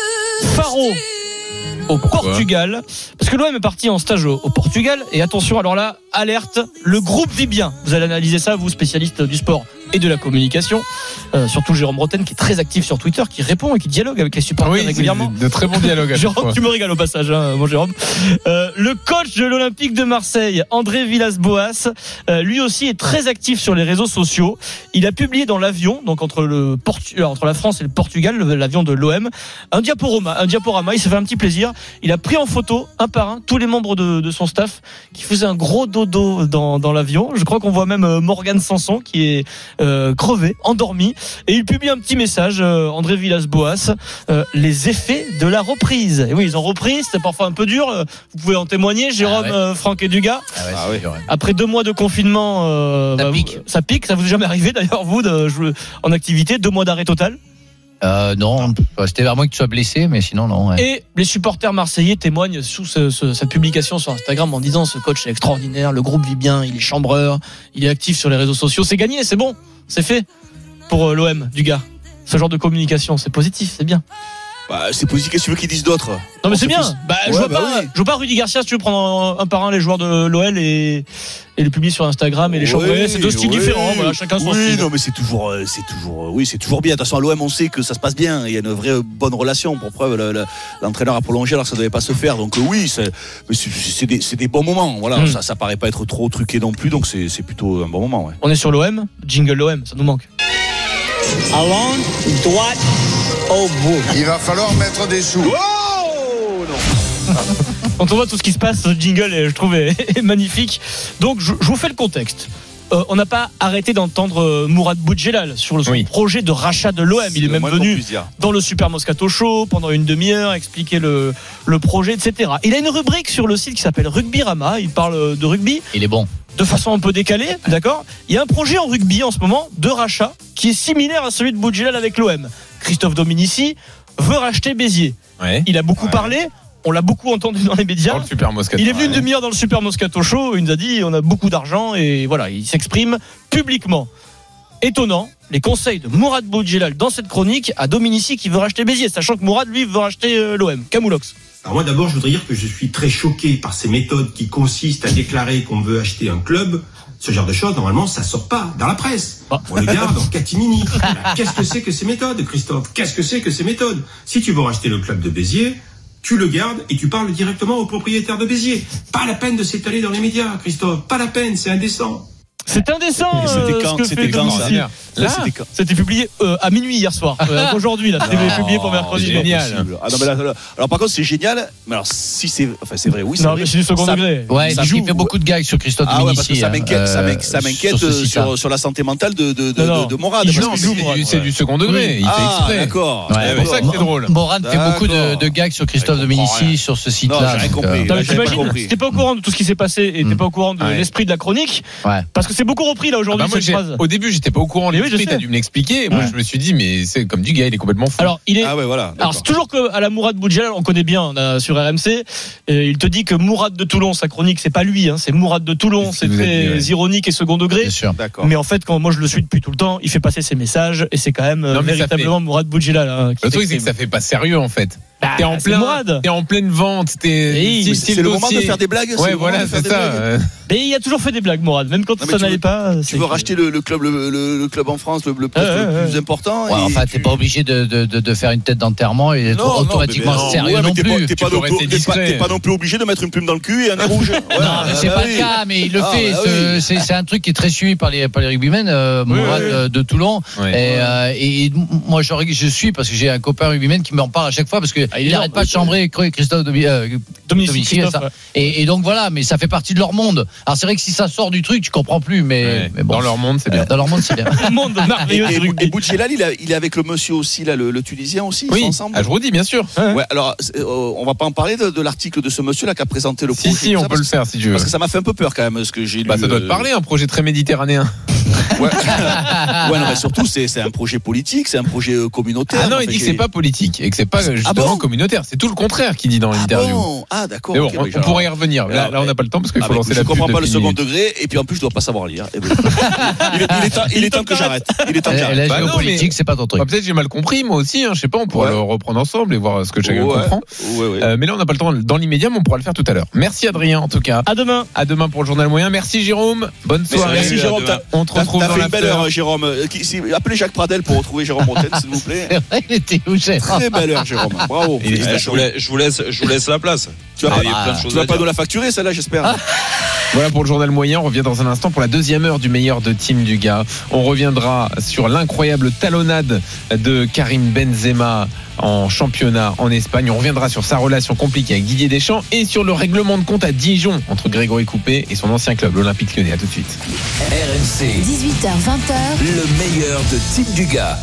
Faro au Portugal, parce que l'OM est parti en stage au Portugal. Et attention, alors là, alerte, le groupe vit bien. Vous allez analyser ça, vous spécialistes du sport et de la communication, surtout Jérôme Bretagne qui est très actif sur Twitter, qui répond et qui dialogue avec les supporters régulièrement. De très bons dialogues. Jérôme, tu me régales au passage, hein, mon Jérôme. Le coach de l'Olympique de Marseille, André Villas-Boas, lui aussi est très actif sur les réseaux sociaux. Il a publié dans l'avion, donc entre la France et le Portugal, l'avion de l'OM, un diaporama. Il s'est fait un petit plaisir. Il a pris en photo un par un tous les membres de son staff qui faisaient un gros dodo dans l'avion. Je crois qu'on voit même Morgane Sanson qui est crevé, endormi, et il publie un petit message, André Villas-Boas, les effets de la reprise. Et oui, ils ont repris, c'était parfois un peu dur, vous pouvez en témoigner, Jérôme, Franck et Dugas. Après 2 mois de confinement, ça pique, ça vous est jamais arrivé d'ailleurs, vous, de jouer en activité, 2 mois d'arrêt total? Non, c'était à moins que tu sois blessé, mais sinon non. Ouais. Et les supporters marseillais témoignent sous sa publication sur Instagram en disant ce coach est extraordinaire, le groupe vit bien, il est chambreur, il est actif sur les réseaux sociaux, c'est gagné, c'est bon, c'est fait pour l'OM du gars. Ce genre de communication, c'est positif, c'est bien. Bah, c'est positif, qu'est-ce que tu veux qu'ils disent d'autre? Non mais c'est bien. Je vois pas Rudy Garcia si tu veux prendre un par un les joueurs de l'OL et les publier sur Instagram et les chambrés. C'est 2 styles différents, voilà, chacun son style. Non mais c'est toujours bien. De toute façon à l'OM on sait que ça se passe bien. Il y a une vraie bonne relation. Pour preuve, l'entraîneur a prolongé alors que ça devait pas se faire. Donc oui, c'est des bons moments. Voilà, ça paraît pas être trop truqué non plus. Donc c'est plutôt un bon moment. Ouais. On est sur l'OM, jingle l'OM, ça nous manque. Allons, droite, au bout. Il va falloir mettre des sous. Oh non. Quand on voit tout ce qui se passe, ce jingle, je trouve, est magnifique. Donc, je vous fais le contexte. On n'a pas arrêté d'entendre Mourad Boudjelal sur son projet de rachat de l'OM. Il est même venu dans le Super Moscato Show pendant une demi-heure, expliquer le projet, etc. Il a une rubrique sur le site qui s'appelle Rugbyrama. Il parle de rugby. Il est bon. De façon un peu décalée, d'accord. Il y a un projet en rugby en ce moment de rachat qui est similaire à celui de Boudjelal avec l'OM. Christophe Dominici veut racheter Béziers. Ouais. Il a beaucoup parlé. On l'a beaucoup entendu dans les médias. Dans le Super Moscato. Il est venu une demi-heure dans le Super Moscato Show. Il nous a dit on a beaucoup d'argent et voilà, il s'exprime publiquement. étonnant les conseils de Mourad Boudjelal dans cette chronique à Dominici qui veut racheter Béziers, sachant que Mourad lui veut racheter l'OM. Camoulox. Alors moi d'abord je voudrais dire que je suis très choqué par ces méthodes qui consistent à déclarer qu'on veut acheter un club. Ce genre de choses, normalement, ça sort pas dans la presse. On le garde en catimini. Qu'est-ce que c'est que ces méthodes, Christophe? Qu'est-ce que c'est que ces méthodes? Si tu veux racheter le club de Béziers, tu le gardes et tu parles directement au propriétaire de Béziers. Pas la peine de s'étaler dans les médias, Christophe. Pas la peine, c'est indécent. C'est indécent. C'était quand ça? Là, c'était publié à minuit hier soir. Aujourd'hui, là, c'était publié pour mercredi. C'est génial. Alors par contre, c'est génial. Mais alors si c'est vrai, oui, c'est vrai. Non, mais c'est du second degré. Ouais, il fait beaucoup de gags sur Christophe Dominici. Parce que ça m'inquiète sur la santé mentale de Mourad. Non, c'est du second degré. Il fait exprès. D'accord. C'est pour ça que c'est drôle. Mourad fait beaucoup de gags sur Christophe Dominici sur ce site-là. J'ai rien compris. T'imagines, si t'es pas au courant de tout ce qui s'est passé et t'es pas au courant de l'esprit de la chronique, parce que c'est beaucoup repris là aujourd'hui cette phrase. Au début, j'étais pas au courant. T'as dû me l'expliquer. Moi, je me suis dit, mais c'est comme du gars, il est complètement fou. Alors, c'est toujours qu'à la Mourad Boudjelal, on connaît bien sur RMC. Il te dit que Mourad de Toulon, sa chronique, c'est pas lui, c'est Mourad de Toulon. C'est très ironique et second degré. Bien sûr. Mais en fait, quand moi je le suis depuis tout le temps, il fait passer ses messages et c'est quand même véritablement Mourad Boudjelal. Le truc, c'est que ça fait pas sérieux en fait. T'es en pleine vente. C'est le moment de faire des blagues. Ouais, voilà, c'est ça. Mais il a toujours fait des blagues, Mourad, même quand ça n'allait pas. Tu veux racheter le club en France, le plus important. Enfin, t'es pas obligé de faire une tête d'enterrement et d'être automatiquement sérieux non plus. T'es pas non plus obligé de mettre une plume dans le cul et un nez rouge. Non, mais c'est pas le cas, mais il le fait. C'est un truc qui est très suivi par les rugbymen, Mourad de Toulon. Et moi, je suis parce que j'ai un copain rugbyman qui m'en parle à chaque fois parce que il n'arrête pas de chambrer Christophe Dominici. Et donc voilà, mais ça fait partie de leur monde. Alors c'est vrai que si ça sort du truc, tu comprends plus, mais bon. Dans leur monde, c'est bien. Dans leur monde, c'est bien. Le monde merveilleux. Et Boudjelal, il est avec le monsieur aussi là, le Tunisien aussi. Oui. Ils sont ensemble. Je vous dis, bien sûr. Ouais. Alors, on va pas en parler de l'article de ce monsieur là qui a présenté le projet. Si, on peut le faire si tu veux. Parce que ça m'a fait un peu peur quand même, ce que j'ai lu. Ça doit te parler, un projet très méditerranéen. Ouais, non, mais surtout c'est un projet politique, c'est un projet communautaire. Ah non, il dit que c'est pas politique et que c'est pas justement communautaire. C'est tout le contraire qu'il dit dans l'interview. Ah d'accord. Mais bon, on pourrait y revenir. Là, on n'a pas le temps parce qu'il faut lancer la pub. Je comprends pas le second degré et puis en plus je dois pas savoir lire. Il est temps que j'arrête. La géopolitique, c'est pas ton truc. Peut-être j'ai mal compris, moi aussi. Je sais pas, on pourra le reprendre ensemble et voir ce que chacun comprend. Mais là, on n'a pas le temps dans l'immédiat, mais on pourra le faire tout à l'heure. Merci Adrien, en tout cas. À demain. À demain pour le journal moyen. Merci Jérôme. Bonne soirée. Merci Jérôme. On te retrouve dans la une belle heure, Jérôme. Appelez Jacques Pradel pour retrouver Jérôme Bretagne, s'il vous plaît. Il était où, Jérôme? Très belle heure, Jérôme. Bravo. Je vous laisse la place. Tu vas pas nous la facturer, celle-là, j'espère. Voilà pour le journal moyen. On revient dans un instant pour la deuxième heure du meilleur de Team Dugas. On reviendra sur l'incroyable talonnade de Karim Benzema en championnat en Espagne. On reviendra sur sa relation compliquée avec Didier Deschamps et sur le règlement de compte à Dijon entre Grégory Coupé et son ancien club, l'Olympique Lyonnais. À tout de suite. RMC. 18h-20h. Le meilleur de Team Dugas.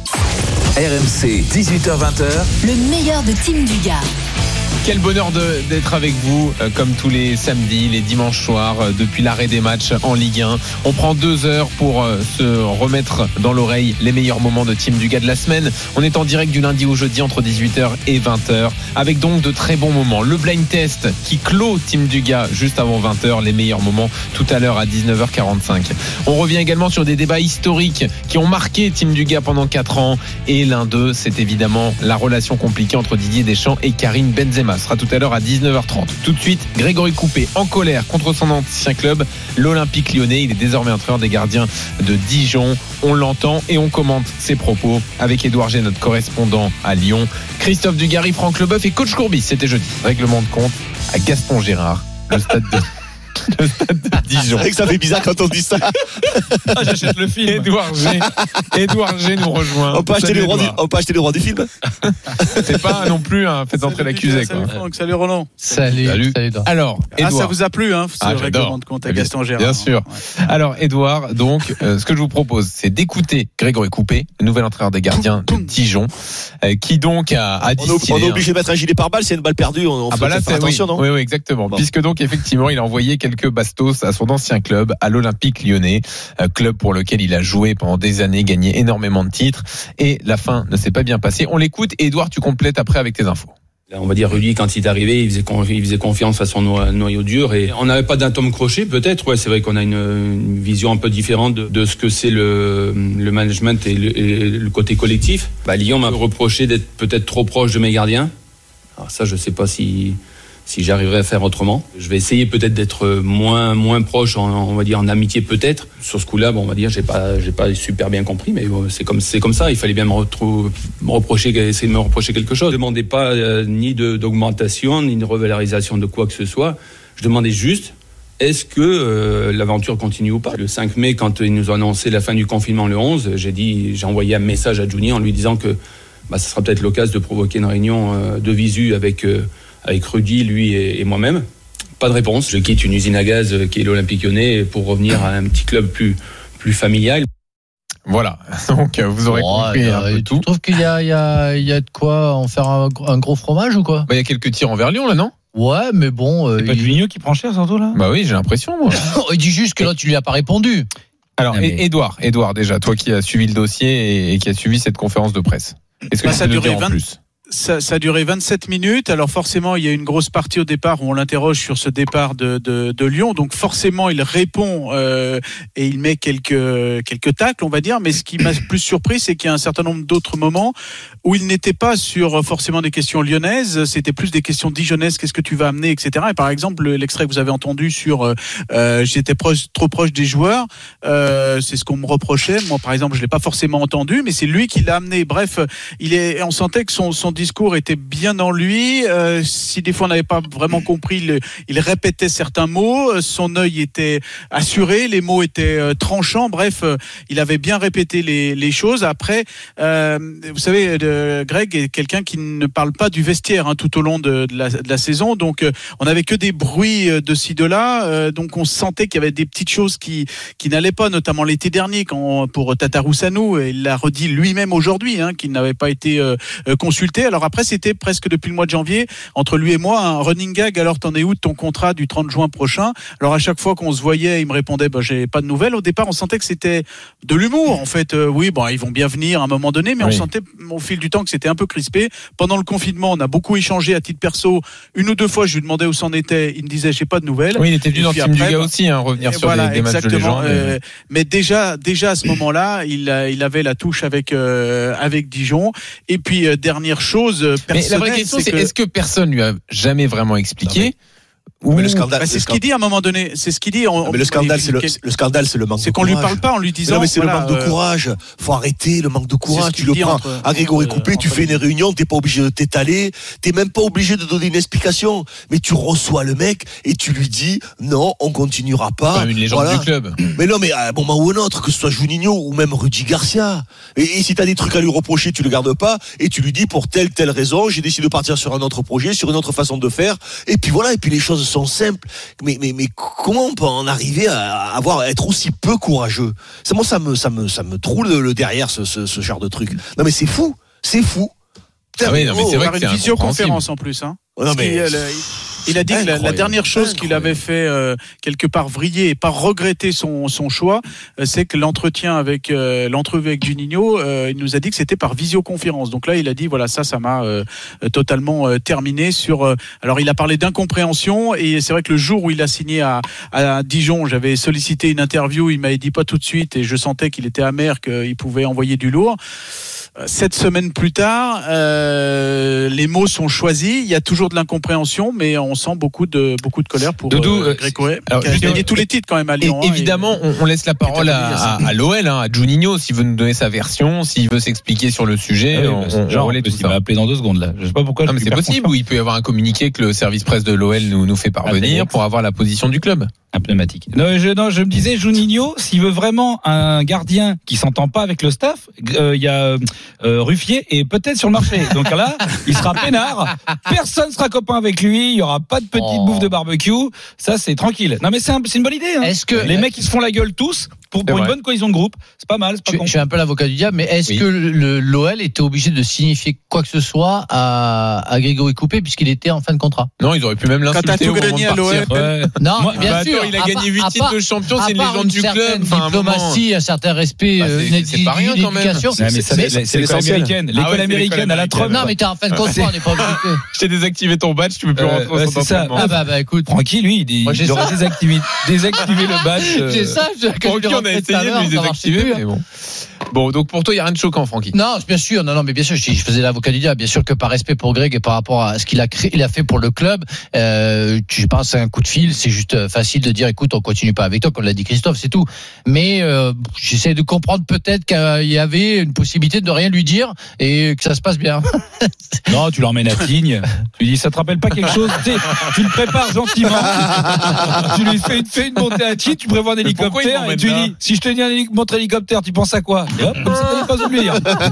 RMC, 18h-20h. Le meilleur de Team Dugas. Quel bonheur d'être avec vous comme tous les samedis, les dimanches soirs depuis l'arrêt des matchs en Ligue 1. On prend 2 heures pour se remettre dans l'oreille les meilleurs moments de Team Dugas de la semaine. On est en direct du lundi au jeudi entre 18h et 20h avec donc de très bons moments. Le blind test qui clôt Team Dugas juste avant 20h, les meilleurs moments tout à l'heure à 19h45. On revient également sur des débats historiques qui ont marqué Team Dugas pendant 4 ans et l'un d'eux, c'est évidemment la relation compliquée entre Didier Deschamps et Karim Benzema. Ce sera tout à l'heure à 19h30. Tout de suite, Grégory Coupé en colère contre son ancien club, l'Olympique Lyonnais. Il est désormais entraîneur des gardiens de Dijon. On l'entend et on commente ses propos avec Édouard G, notre correspondant à Lyon. Christophe Dugarry, Franck Leboeuf et coach Courbis. C'était jeudi. Règlement de compte à Gaston Gérard, le stade de Dijon. C'est vrai que ça fait bizarre quand on dit ça. J'achète le film. Édouard G nous rejoint. On peut acheter les droits du film. C'est pas non plus un fait entrer l'accusé. Salut Franck, salut Roland. Salut. Alors, Édouard. Ça vous a plu, ce règlement de compte à Gaston Gérard. Bien sûr. Ouais. Alors, Édouard, donc, ce que je vous propose, c'est d'écouter Grégory Coupé, le nouvel entraîneur des gardiens de Dijon, qui donc a distillé. On est obligé de mettre un gilet pare-balles, c'est une balle perdue. On fait attention, non ? Oui, exactement. Bon. Puisque donc, effectivement, il a envoyé quelques bastos à son ancien club, à l'Olympique Lyonnais, club pour lequel il a joué pendant des années, gagné énormément de titres, et la fin ne s'est pas bien passée. On l'écoute et Édouard, tu complètes après avec tes infos. Là, on va dire Rudy, quand il est arrivé, il faisait confiance à son noyau dur et on n'avait pas d'atome crochet, peut-être. Ouais, c'est vrai qu'on a une vision un peu différente de ce que c'est le management et le côté collectif. Lyon m'a reproché d'être peut-être trop proche de mes gardiens. Alors ça, je sais pas si j'arriverai à faire autrement. Je vais essayer peut-être d'être moins proche, on va dire en amitié peut-être. Sur ce coup-là, on va dire, j'ai pas super bien compris, mais bon, c'est comme ça. Il fallait bien essayer de me reprocher quelque chose. Je demandais pas ni d'augmentation, ni de revalorisation de quoi que ce soit. Je demandais juste, est-ce que l'aventure continue ou pas? Le 5 mai, quand ils nous ont annoncé la fin du confinement le 11, j'ai envoyé un message à Juni en lui disant que ça sera peut-être l'occasion de provoquer une réunion de visu avec Rudy, lui et moi-même. Pas de réponse. Je quitte une usine à gaz qui est l'Olympique Lyonnais pour revenir à un petit club plus familial. Voilà, donc vous aurez compris un peu tout. Tu trouves qu'il y a de quoi en faire un gros fromage ou quoi? Il y a quelques tirs envers Lyon là, non? Ouais, mais bon. C'est pas Juninho qui prend cher surtout là? Bah oui, j'ai l'impression moi. Il dit juste que là tu lui as pas répondu. Alors, Édouard, déjà, toi qui as suivi le dossier et qui as suivi cette conférence de presse. Est-ce que ça a duré 20 plus? Ça a duré 27 minutes. Alors forcément, il y a une grosse partie au départ où on l'interroge sur ce départ de Lyon. Donc forcément, il répond et il met quelques tacles, on va dire. Mais ce qui m'a plus surpris, c'est qu'il y a un certain nombre d'autres moments où il n'était pas sur forcément des questions lyonnaises. C'était plus des questions dijonnaises. Qu'est-ce que tu vas amener, etc. Et par exemple, l'extrait que vous avez entendu sur j'étais trop proche des joueurs, c'est ce qu'on me reprochait. Moi, par exemple, je l'ai pas forcément entendu, mais c'est lui qui l'a amené. Bref, on sentait que son discours était bien en lui. Si des fois on n'avait pas vraiment compris, il répétait certains mots. Son œil était assuré, les mots étaient tranchants. Bref, il avait bien répété les choses. Après, vous savez, Greg est quelqu'un qui ne parle pas du vestiaire tout au long de la saison. Donc, on n'avait que des bruits de ci, de là. Donc, on sentait qu'il y avait des petites choses qui n'allaient pas, notamment l'été dernier pour Tatarusanu. Et il l'a redit lui-même aujourd'hui, qu'il n'avait pas été consulté. Alors après, c'était presque depuis le mois de janvier, entre lui et moi, un running gag. Alors, t'en es où de ton contrat du 30 juin prochain? Alors, à chaque fois qu'on se voyait, il me répondait, j'ai pas de nouvelles. Au départ, on sentait que c'était de l'humour. En fait, oui, ils vont bien venir à un moment donné, mais on sentait au fil du temps que c'était un peu crispé. Pendant le confinement, on a beaucoup échangé à titre perso. Une ou deux fois, je lui demandais où c'en était. Il me disait, j'ai pas de nouvelles. Oui, il était venu dans le Team Duga aussi, revenir sur des matchs de légende. Mais déjà, à ce moment-là, il avait la touche avec Dijon. Et puis, dernière chose, mais la vraie question, c'est est-ce que personne lui a jamais vraiment expliqué? Mais le scandale, c'est ce qu'il dit à un moment donné. C'est ce qu'il dit. Mais le scandale, c'est le manque de courage. C'est qu'on lui parle pas en lui disant. Non, mais c'est le manque de courage. Faut arrêter le manque de courage. Tu le prends à Grégory Coupé, tu fais une réunion, t'es pas obligé de t'étaler, t'es même pas obligé de donner une explication. Mais tu reçois le mec et tu lui dis non, on continuera pas. Une légende du club. Mais non, mais à un moment ou un autre, que ce soit Juninho ou même Rudy Garcia. Et si t'as des trucs à lui reprocher, tu le gardes pas et tu lui dis pour telle raison, j'ai décidé de partir sur un autre projet, sur une autre façon de faire. Et puis voilà, et puis les choses sont simples. Mais comment on peut en arriver à être aussi peu courageux? Moi, ça me troule le derrière ce genre de truc. Non, mais c'est fou. Putain, mais c'est vrai que c'est une visioconférence en plus. Non, mais il a dit que la dernière chose qu'il avait fait quelque part vriller et pas regretter son choix, c'est que l'entrevue avec Juninho, il nous a dit que c'était par visioconférence. Donc là, il a dit voilà, ça m'a totalement terminé sur. Alors, il a parlé d'incompréhension et c'est vrai que le jour où il a signé à Dijon, j'avais sollicité une interview, il m'avait dit pas tout de suite et je sentais qu'il était amer, qu'il pouvait envoyer du lourd. 7 semaines plus tard, les mots sont choisis. Il y a toujours de l'incompréhension, mais on sent beaucoup de colère pour Grégory. Il a gagné tous les titres quand même à Lyon. Évidemment, on laisse la parole à l'OL, à Juninho, s'il veut nous donner sa version, s'il veut s'expliquer sur le sujet. Il va appeler dans 2 secondes là. Je sais pas pourquoi. Non, mais c'est possible. Ou il peut y avoir un communiqué que le service presse de l'OL nous fait parvenir pour avoir la position du club. Un pneumatique. Non, je me disais, Juninho, s'il veut vraiment un gardien qui s'entend pas avec le staff, il y a Ruffier et peut-être sur le marché. Donc là, il sera peinard. Personne sera copain avec lui. Il y aura pas de petite bouffe de barbecue. Ça, c'est tranquille. Non, mais c'est une bonne idée. Est-ce que les mecs, ils se font la gueule tous pour une bonne cohésion de groupe. C'est pas mal. Je suis un peu l'avocat du diable, mais est-ce que l'OL était obligé de signifier quoi que ce soit à Grégory Coupé puisqu'il était en fin de contrat? Non, ils auraient pu même l'insulter au moment de partir. Non, bien sûr. Il a gagné 8 titres de champion, c'est une légende du club. Enfin, diplomatie, un certain respect, c'est pas rien quand même. C'est l'essentiel. L'école américaine à la Trump. Non, mais t'es en fin de contrat, on n'est pas obligé. Je t'ai désactivé ton badge, tu peux plus rentrer au centre d'entraînement. Ah bah écoute. Francky, lui, il aurait désactivé le badge. C'est ça, Francky, on a essayé de lui désactiver, mais bon. Bon, donc pour toi, il n'y a rien de choquant, Francky. Non, bien sûr, mais bien sûr, je faisais l'avocat du diable. Bien sûr que par respect pour Greg et par rapport à ce qu'il a créé, il a fait pour le club, je pense à un coup de fil, c'est juste facile de dire, écoute, on continue pas avec toi, comme l'a dit Christophe, c'est tout. Mais j'essaie de comprendre peut-être qu'il y avait une possibilité de rien lui dire et que ça se passe bien. Non, tu l'emmènes à Tignes. Tu lui dis, ça te rappelle pas quelque chose? Tu le prépares gentiment. Tu lui fais une montée à Tignes, tu prévois un hélicoptère et tu lui dis, si je te dis un montre hélicoptère, tu penses à quoi? Et hop, comme ça, t'allais pas oublier.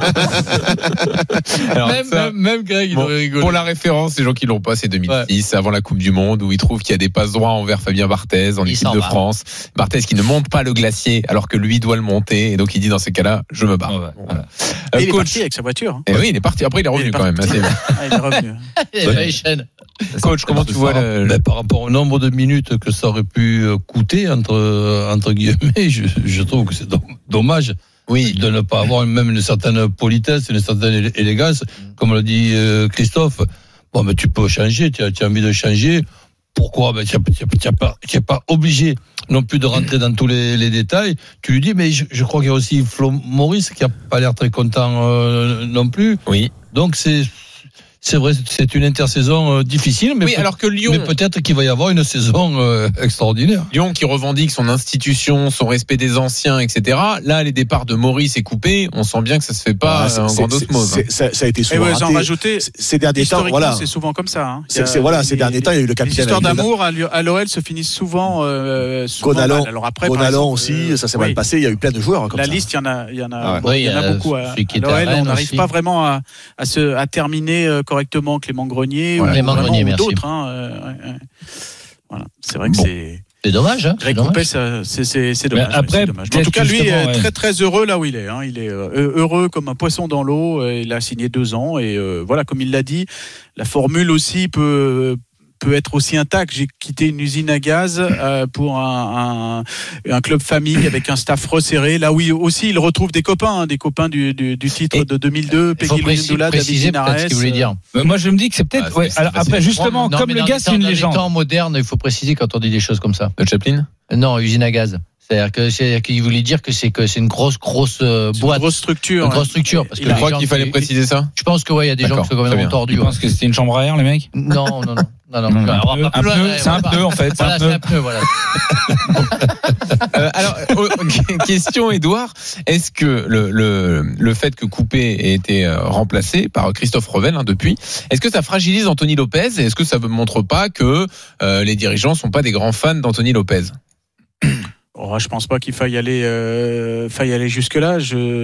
Alors, même Greg, il aurait rigolé. Pour la référence, les gens qui l'ont pas, c'est 2006, avant la Coupe du Monde, où il trouve qu'il y a des passes droits envers Fabien Barthez en équipe de France. Barthez qui ne monte pas le glacier, alors que lui doit le monter. Et donc, il dit dans ces cas-là, je me barre. Voilà. Il est parti avec sa voiture. Et oui, il est parti. Après, il est revenu quand même. Il est revenu. Coach, comment tu vois par rapport au nombre de minutes que ça aurait pu coûter, entre guillemets, je trouve que c'est dommage. Oui. De ne pas avoir même une certaine politesse, une certaine élégance. Comme l'a dit Christophe, bon, mais tu peux changer, tu as envie de changer. Pourquoi? Tu n'es pas obligé non plus de rentrer dans tous les détails. Tu lui dis, mais je crois qu'il y a aussi Flo Maurice qui n'a pas l'air très content non plus. Oui. Donc c'est vrai, c'est une intersaison difficile, mais, oui, alors que Lyon, mais peut-être qu'il va y avoir une saison extraordinaire. Lyon qui revendique son institution, son respect des anciens, etc. Là, les départs de Maurice et Coupé, on sent bien que ça se fait pas en grande osmose. Ça a été souvent raté. Ils ont rajouté, ces derniers temps, voilà. C'est souvent comme ça. Hein. Ces derniers temps, il y a eu le capitaine. Les histoires d'amour à l'OL se finissent souvent mal. Alors après, Gonalon aussi, ça s'est mal passé. Il y a eu plein de joueurs comme ça. La liste, il y en a beaucoup. À l'OL, on n'arrive pas vraiment à terminer correctement Clément Grenier ou d'autres. Voilà. C'est vrai que c'est dommage. Greg Coupé, c'est dommage. Après, en tout cas, lui est très très heureux là où il est. Il est heureux comme un poisson dans l'eau. Il a signé 2 ans et voilà, comme il l'a dit, la formule aussi peut être aussi intact. J'ai quitté une usine à gaz pour un club famille avec un staff resserré. Là où aussi il retrouve des copains du titre de 2002, Peggy Louis-Ndoula, David Ginares. Ce qu'il voulait dire. Moi je me dis que c'est peut-être. Après justement, comme le gaz c'est une légende. Dans les temps modernes, il faut préciser quand on dit des choses comme ça. Le Chaplin? Non, usine à gaz. C'est-à-dire qu'il voulait dire que c'est une grosse boîte, une grosse structure. Une grosse structure. Parce que tu crois qu'il fallait préciser ça? Je pense que il y a des gens qui sont complètement tordus. Tu penses que c'était une chambre à air, les mecs? Non. C'est un pneu en fait. Voilà, c'est un pneu, voilà. Alors, question Édouard, est-ce que le fait que Coupé ait été remplacé par Christophe Revel depuis, est-ce que ça fragilise Anthony Lopez et est-ce que ça ne montre pas que les dirigeants sont pas des grands fans d'Anthony Lopez? Je pense pas qu'il faille aller jusque là.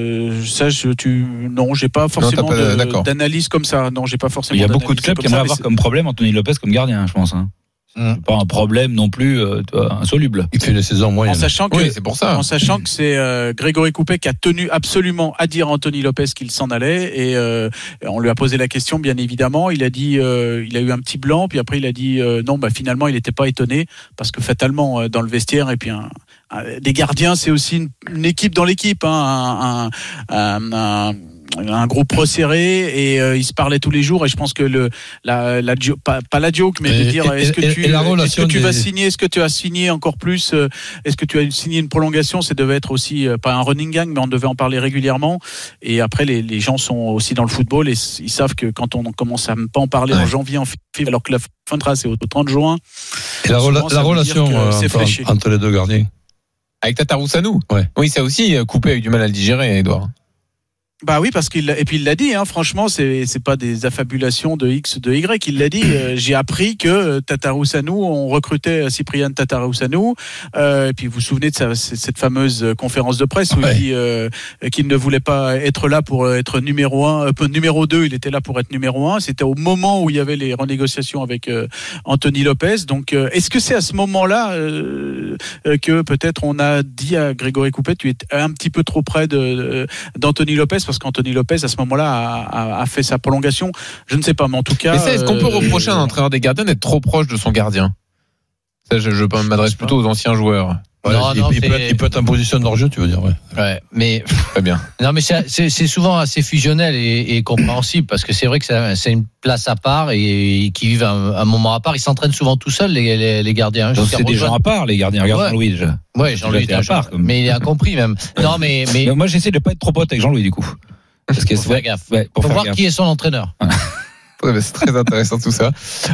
Non, j'ai pas forcément d'analyse comme ça. Non, j'ai pas forcément. Il y a beaucoup de clubs qui aimeraient avoir comme problème Anthony Lopez comme gardien, je pense. C'est pas un problème non plus insoluble. Il fait une saison moyenne. En sachant que c'est pour ça. En sachant que c'est Grégory Coupé qui a tenu absolument à dire à Anthony Lopez qu'il s'en allait et on lui a posé la question bien évidemment. Il a dit, il a eu un petit blanc puis après il a dit non, finalement il n'était pas étonné parce que fatalement dans le vestiaire et puis des gardiens c'est aussi une équipe dans l'équipe, un groupe resserré et ils se parlaient tous les jours et je pense que pas la joke mais de dire est-ce que tu vas signer, est-ce que tu as signé encore plus, est-ce que tu as signé une prolongation, ça devait être aussi pas un running gang mais on devait en parler régulièrement et après les gens sont aussi dans le football et ils savent que quand on commence à ne pas en parler en janvier en février alors que la fin de c'est au 30 juin et la relation entre les deux gardiens avec Tataroussanou. Ouais. Oui, ça aussi Coupé a eu du mal à le digérer, Edouard. Bah oui, parce qu'il l'a dit. Franchement, c'est pas des affabulations de X de Y. Il l'a dit. J'ai appris que Tatarusanu, on recrutait Cyprien Tatarusanu. Et puis vous vous souvenez de cette fameuse conférence de presse où il dit qu'il ne voulait pas être là pour être numéro 2. Il était là pour être numéro 1. C'était au moment où il y avait les renégociations avec Anthony Lopez. Donc, est-ce que c'est à ce moment-là que peut-être on a dit à Grégory Coupet, tu es un petit peu trop près d'Anthony Lopez? Parce qu'Anthony Lopez à ce moment-là a fait sa prolongation, je ne sais pas, mais en tout cas. Mais ça, est-ce qu'on peut reprocher à un entraîneur des gardiens d'être trop proche de son gardien? Ça, je m'adresse plutôt aux anciens joueurs. Voilà, il peut être en position d'hors-jeu, tu veux dire, ouais, mais très bien. Non, mais c'est souvent assez fusionnel et compréhensible parce que c'est vrai que c'est une place à part et qui vivent un moment à part. Ils s'entraînent souvent tout seuls, les gardiens. Donc c'est des gens à part, les gardiens. Regarde Jean-Louis déjà. Ouais, Jean-Louis est à part, mais il est incompris même. Non, mais moi j'essaie de pas être trop pote avec Jean-Louis du coup. Parce que faut faire gaffe. Pour voir qui est son entraîneur. C'est très intéressant tout ça.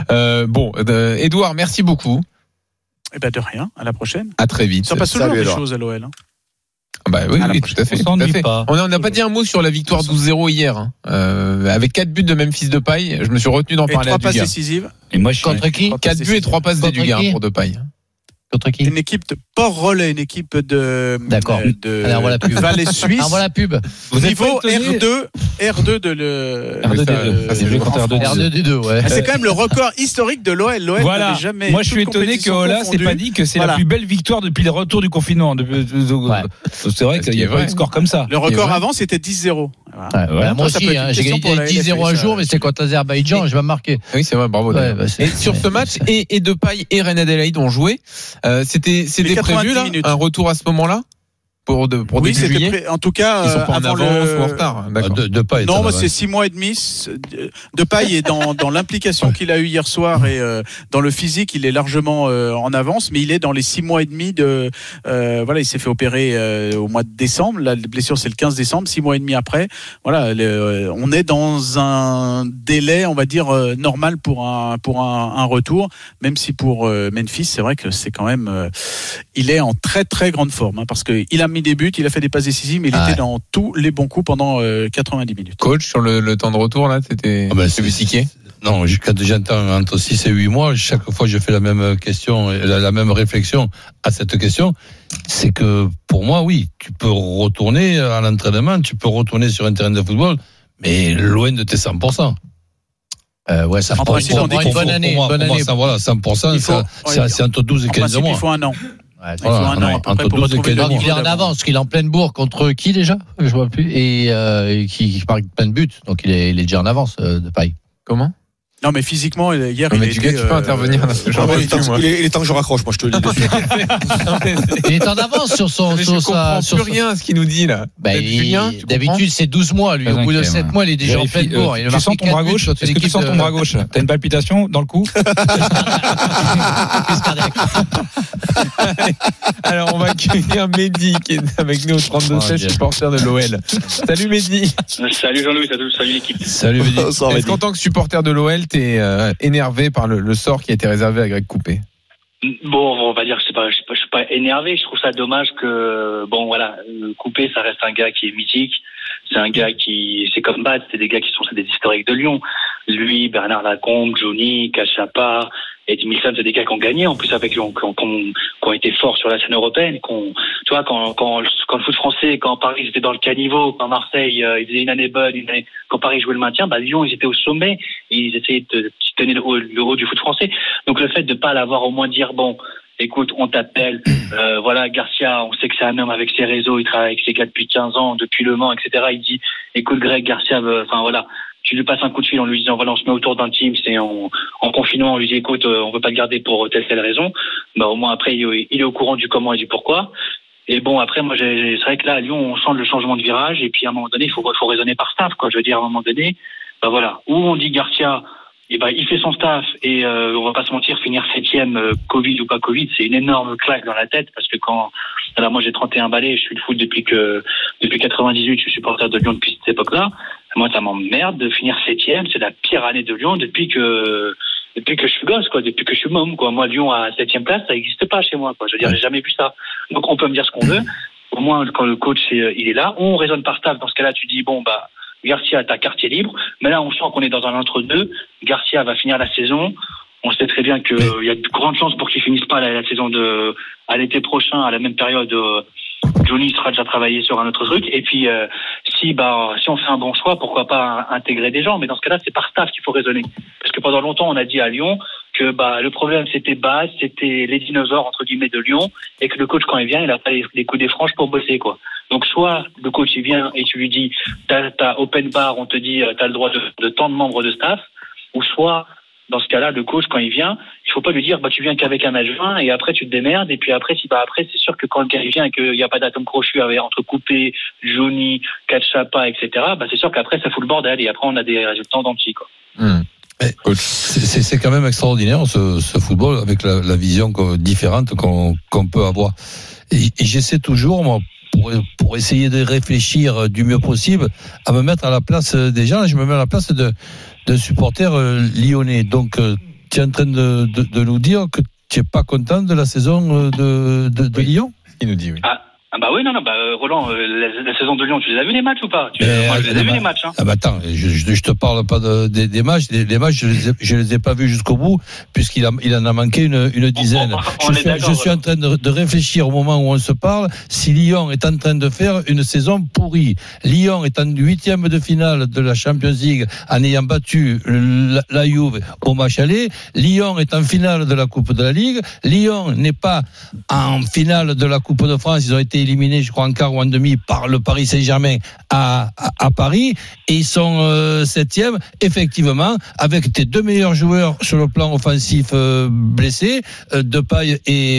Édouard, merci beaucoup. Eh ben de rien, à la prochaine. À très vite. Ça passe toujours des choses à l'OL. Bah oui, tout à fait. On n'a pas dit un mot sur la victoire 12-0 hier. Avec 4 buts de Memphis Depay. Je me suis retenu d'en parler à Dugas. 3 passes décisives. Et moi, contre qui? 4 buts et 3 passes d'Dugas pour Depay. Contre qui? Une équipe de Port-Relais, une équipe de Valais Suisse. Alors voilà la pub. Niveau R2 de le. R2D2, ouais. C'est quand même le record historique de l'OL. L'OL voilà. n'avait jamais. Moi, je suis étonné que Ola s'est pas dit que c'est la plus belle victoire depuis le retour du confinement. C'est vrai qu'il y a pas eu de score comme ça. Le record avant, c'était 10-0. Moi aussi, j'ai gagné 10-0 un jour, mais c'était contre l'Azerbaïdjan, je vais marquer. Oui, c'est vrai, bravo. Et sur ce match, et Depay et Reine Adélaïde ont joué. C'était prévu là, un retour à ce moment-là pour oui, c'était en tout cas ils sont pas en avance ou en retard. Depay. Non, moi c'est 6 mois et demi. Depay est dans l'implication qu'il a eu hier soir et dans le physique, il est largement en avance, mais il est dans les 6 mois et demi de il s'est fait opérer au mois de décembre. La blessure c'est le 15 décembre, 6 mois et demi après. Voilà, on est dans un délai, on va dire normal pour un retour, même si pour Memphis, c'est vrai que c'est quand même il est en très très grande forme parce que il a mis des buts, il a fait des passes décisives, mais il était dans tous les bons coups pendant 90 minutes. Coach, sur le temps de retour, là, c'était Bussiquet? Non, quand j'entends entre 6 et 8 mois, chaque fois je fais la même question, la même réflexion à cette question, c'est que pour moi, oui, tu peux retourner à l'entraînement, tu peux retourner sur un terrain de football, mais loin de tes 100%. Ouais, ça prend une bonne année. Ça, voilà, 100%, c'est entre 12 et 15 mois. Il faut un an. Il faut un an entre 12 et 15 mois. Il est en avance, qu'il est en pleine bourre contre qui déjà? Je vois plus. Et qui marque plein de buts. Donc il est déjà en avance de paille. Comment? Non, mais physiquement, hier, il était. Tu peux intervenir. Il est temps que je raccroche, moi, je te le dis. Il est en avance sur son. Je comprends plus rien à ce qu'il nous dit, là. D'habitude, c'est 12 mois, lui. Au bout de 7 mois, il est déjà en pleine bourre. Tu sens ton bras gauche? Est-ce que tu sens ton bras gauche? T'as une palpitation dans le cou? Alors, on va accueillir Mehdi, qui est avec nous au 32-16, supporter de l'OL. Salut Mehdi. Salut Jean-Louis, salut l'équipe. Salut Mehdi. Est-ce qu'en tant que supporter de l'OL, t'es énervé par le sort qui a été réservé à Greg Coupet? Bon, on va dire que je suis pas énervé. Je trouve ça dommage que, Coupet, ça reste un gars qui est mythique. C'est un gars c'est comme Bad, c'est des gars c'est des historiques de Lyon. Lui, Bernard Lacombe, Johnny, Cachapa, Eddie Milson, c'est des gars qui ont gagné, en plus avec Lyon, qui ont été forts sur la scène européenne, tu vois, quand le foot français, quand Paris était dans le caniveau, quand Marseille, ils faisaient une année bonne, quand Paris jouait le maintien, Lyon, ils étaient au sommet, ils essayaient de tenir le haut du foot français. Donc le fait de pas l'avoir au moins dire, bon, écoute, on t'appelle, Garcia, on sait que c'est un homme avec ses réseaux, il travaille avec ses gars depuis 15 ans, depuis Le Mans, etc. Il dit, écoute Greg, Garcia, tu lui passes un coup de fil en lui disant, on se met autour d'un team, c'est en confinement, on lui dit, écoute, on veut pas te garder pour telle raison. Au moins après, il est au courant du comment et du pourquoi. Et bon, après, moi, c'est vrai que là, à Lyon, on sent le changement de virage, et puis à un moment donné, il faut raisonner par staff, quoi. Je veux dire, à un moment donné, où on dit Garcia, il fait son staff, et on va pas se mentir, finir 7e, Covid ou pas Covid, c'est une énorme claque dans la tête, parce que moi j'ai 31 balais, je suis le foot depuis 98, je suis supporter de Lyon depuis cette époque-là. Moi, ça m'emmerde de finir 7e, c'est la pire année de Lyon depuis que je suis gosse, quoi, depuis que je suis môme, quoi. Moi, Lyon à 7e place, ça n'existe pas chez moi, quoi. Je veux dire, j'ai jamais vu ça. Donc, on peut me dire ce qu'on veut. au moins quand le coach il est là, on raisonne par staff. Dans ce cas-là, tu dis bon bah Garcia, t'as quartier libre, mais là on sent qu'on est dans un entre-deux. Garcia va finir la saison. On sait très bien qu'il y a de grandes chances pour qu'il finisse pas la saison à l'été prochain, à la même période. Johnny sera déjà travaillé sur un autre truc. Et puis, si on fait un bon choix, pourquoi pas intégrer des gens. Mais dans ce cas-là, c'est par staff qu'il faut raisonner. Parce que pendant longtemps, on a dit à Lyon que le problème, c'était Baz, c'était les dinosaures, entre guillemets, de Lyon, et que le coach, quand il vient, il a pas les coups des franges pour bosser, quoi. Donc, soit le coach, il vient et tu lui dis, t'as open bar, on te dit, t'as le droit de tant de membres de staff, ou soit, dans ce cas-là, le coach, quand il vient, il faut pas lui dire, tu viens qu'avec un adjoint et après tu te démerdes. Et puis après, après, c'est sûr que quand le gars il vient et qu'il n'y a pas d'atome crochu entre Coupé, Johnny, Katchapa, etc., c'est sûr qu'après, ça fout le bordel et après, on a des résultats d'anti, quoi. C'est quand même extraordinaire ce football avec la vision différente qu'on peut avoir. Et j'essaie toujours, moi, pour essayer de réfléchir du mieux possible, à me mettre à la place des gens. Je me mets à la place d'un supporter lyonnais. Donc, tu es en train de nous dire que tu n'es pas content de la saison de Lyon ? Il nous dit oui. Roland, la saison de Lyon, tu les as vu les matchs ou pas? Je les ai vu les matchs. Hein. Attends, je te parle pas des matchs. Les matchs, je les ai pas vus jusqu'au bout, puisqu'il en a manqué une dizaine. Je suis en train de réfléchir au moment où on se parle, si Lyon est en train de faire une saison pourrie. Lyon est en 8e de finale de la Champions League en ayant battu la Juve au match aller. Lyon est en finale de la Coupe de la Ligue. Lyon n'est pas en finale de la Coupe de France. Ils ont été éliminés, je crois, en quart ou en demi par le Paris Saint-Germain à Paris, et ils sont 7e, effectivement, avec tes deux meilleurs joueurs sur le plan offensif blessés, Depay et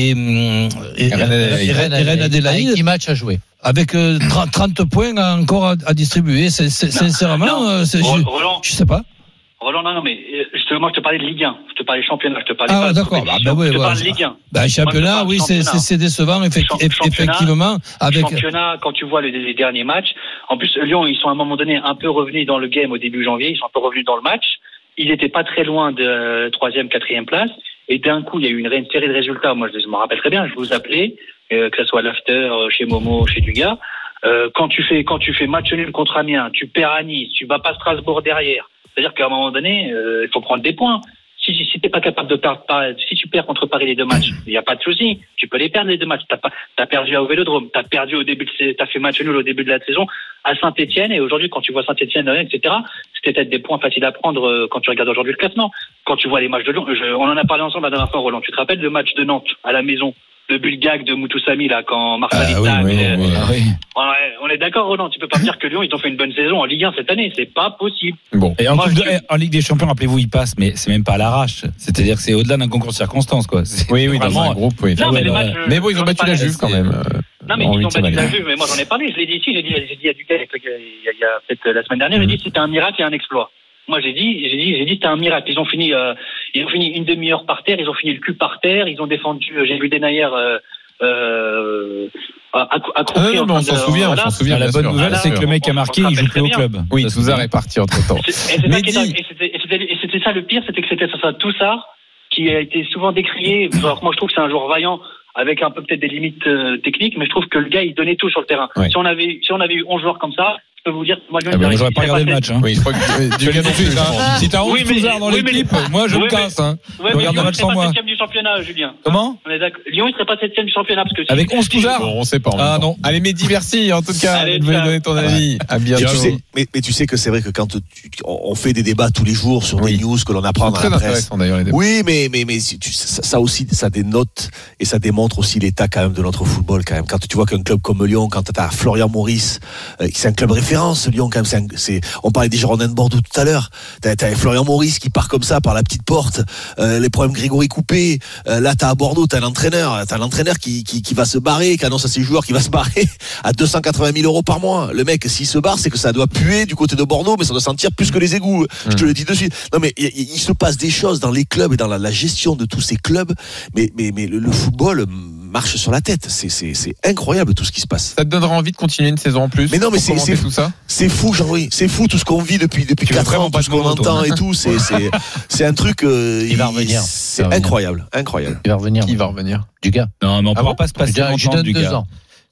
Reine Adélaïde. Avec 10 matchs à jouer. Avec 30 points encore à distribuer. Sincèrement, je sais pas. Roland, non, mais justement, je te parlais de Ligue 1. Je te parlais championnat. Je te parlais pas d'accord. je te parle de Ligue 1. Championnat, oui, c'est décevant, effectivement. Championnat, quand tu vois les derniers matchs. En plus, Lyon, ils sont à un moment donné un peu revenus dans le game au début janvier. Ils sont un peu revenus dans le match. Ils n'étaient pas très loin de 3e, 4e place. Et d'un coup, il y a eu une série de résultats. Moi, je me rappelle très bien. Je vous appelais, que ce soit à l'after, chez Momo, chez Dugas. Quand tu fais match nul contre Amiens, tu perds à Nice, tu bats pas Strasbourg derrière. C'est-à-dire qu'à un moment donné, il faut prendre des points. Si t'es pas capable de perdre, si tu perds contre Paris les deux matchs, il n'y a pas de souci. Tu peux les perdre les deux matchs. T'as perdu au Vélodrome, t'as fait match nul au début de la saison à Saint-Etienne, et aujourd'hui, quand tu vois Saint-Etienne, etc., c'était peut-être des points faciles à prendre quand tu regardes aujourd'hui le classement. Quand tu vois les matchs de Lyon, on en a parlé ensemble la dernière fois, Roland. Tu te rappelles le match de Nantes à la maison? Le Bulgag de Moutoussamy, là, quand Marseille on est d'accord, Roland. Tu peux pas me dire que Lyon, ils ont fait une bonne saison en Ligue 1 cette année. C'est pas possible. Bon. Et en Ligue des Champions, rappelez-vous, ils passent, mais c'est même pas à l'arrache. C'est-à-dire que c'est au-delà d'un concours de circonstances, quoi. Oui, dans un groupe, oui. Non, mais bon, ils ont battu la Juve quand même. Non, mais ils ont battu la Juve, mais moi j'en ai parlé. Je l'ai dit ici, j'ai dit à Dugas, il y a peut-être la semaine dernière, j'ai dit c'était un miracle et un exploit. Moi, j'ai dit c'était un miracle. Ils ont fini une demi-heure par terre, ils ont fini le cul par terre, ils ont défendu, j'ai vu Denayer, accroupi. On s'en souvient. La bonne nouvelle, c'est que le mec a marqué, il joue plus au club. Oui, tout ça réparti entre temps. Et c'était ça le pire, c'était que c'était tout ça qui a été souvent décrié. Alors, moi, je trouve que c'est un joueur vaillant, avec un peu peut-être des limites techniques, mais je trouve que le gars, il donnait tout sur le terrain. Si on avait eu 11 joueurs comme ça, je peux vous dire, moi, j'aurais pas regardé le match. Oui, je crois que si t'as 11 Touzard dans l'équipe, moi je me casse. Je regarde le match sans moi. Lyon, il serait pas 7e du championnat, Julien. Comment? Lyon, il serait pas 7e du championnat parce que avec 11 Touzard. Bon, on sait pas. Ah non. Allez, Mehdi, merci en tout cas de donner ton avis. À bientôt. Mais tu sais que c'est vrai que quand on fait des débats tous les jours sur des news que l'on apprend dans la presse. Très intéressant d'ailleurs les débats. Oui, mais ça aussi, ça dénote et ça démontre aussi l'état quand même de notre football quand même. Quand tu vois qu'un club comme Lyon, quand t'as Florian Maurice, c'est un club référence, Lyon quand même. On parlait des Girondins de Bordeaux tout à l'heure. T'as Florian Maurice qui part comme ça par la petite porte. Les problèmes Grégory Coupé. Là, t'as à Bordeaux, t'as l'entraîneur qui va se barrer, qui annonce à ses joueurs qu'il va se barrer à 280 000 euros par mois. Le mec, s'il se barre, c'est que ça doit puer du côté de Bordeaux, mais ça doit sentir plus que les égouts. Je te le dis de suite. Non, mais il se passe des choses dans les clubs et dans la gestion de tous ces clubs. Mais le football marche sur la tête. C'est incroyable tout ce qui se passe. Ça te donnera envie de continuer une saison en plus? Mais non, mais c'est tout ça. C'est fou, Jean-Louis. C'est fou tout ce qu'on vit depuis 4 ans, tout ce qu'on entend et tout. C'est un truc. Il va revenir. C'est incroyable. Il va revenir. Qui va revenir? Dugas. Non, mais on pourra pas se passer longtemps, je donne 2 ans.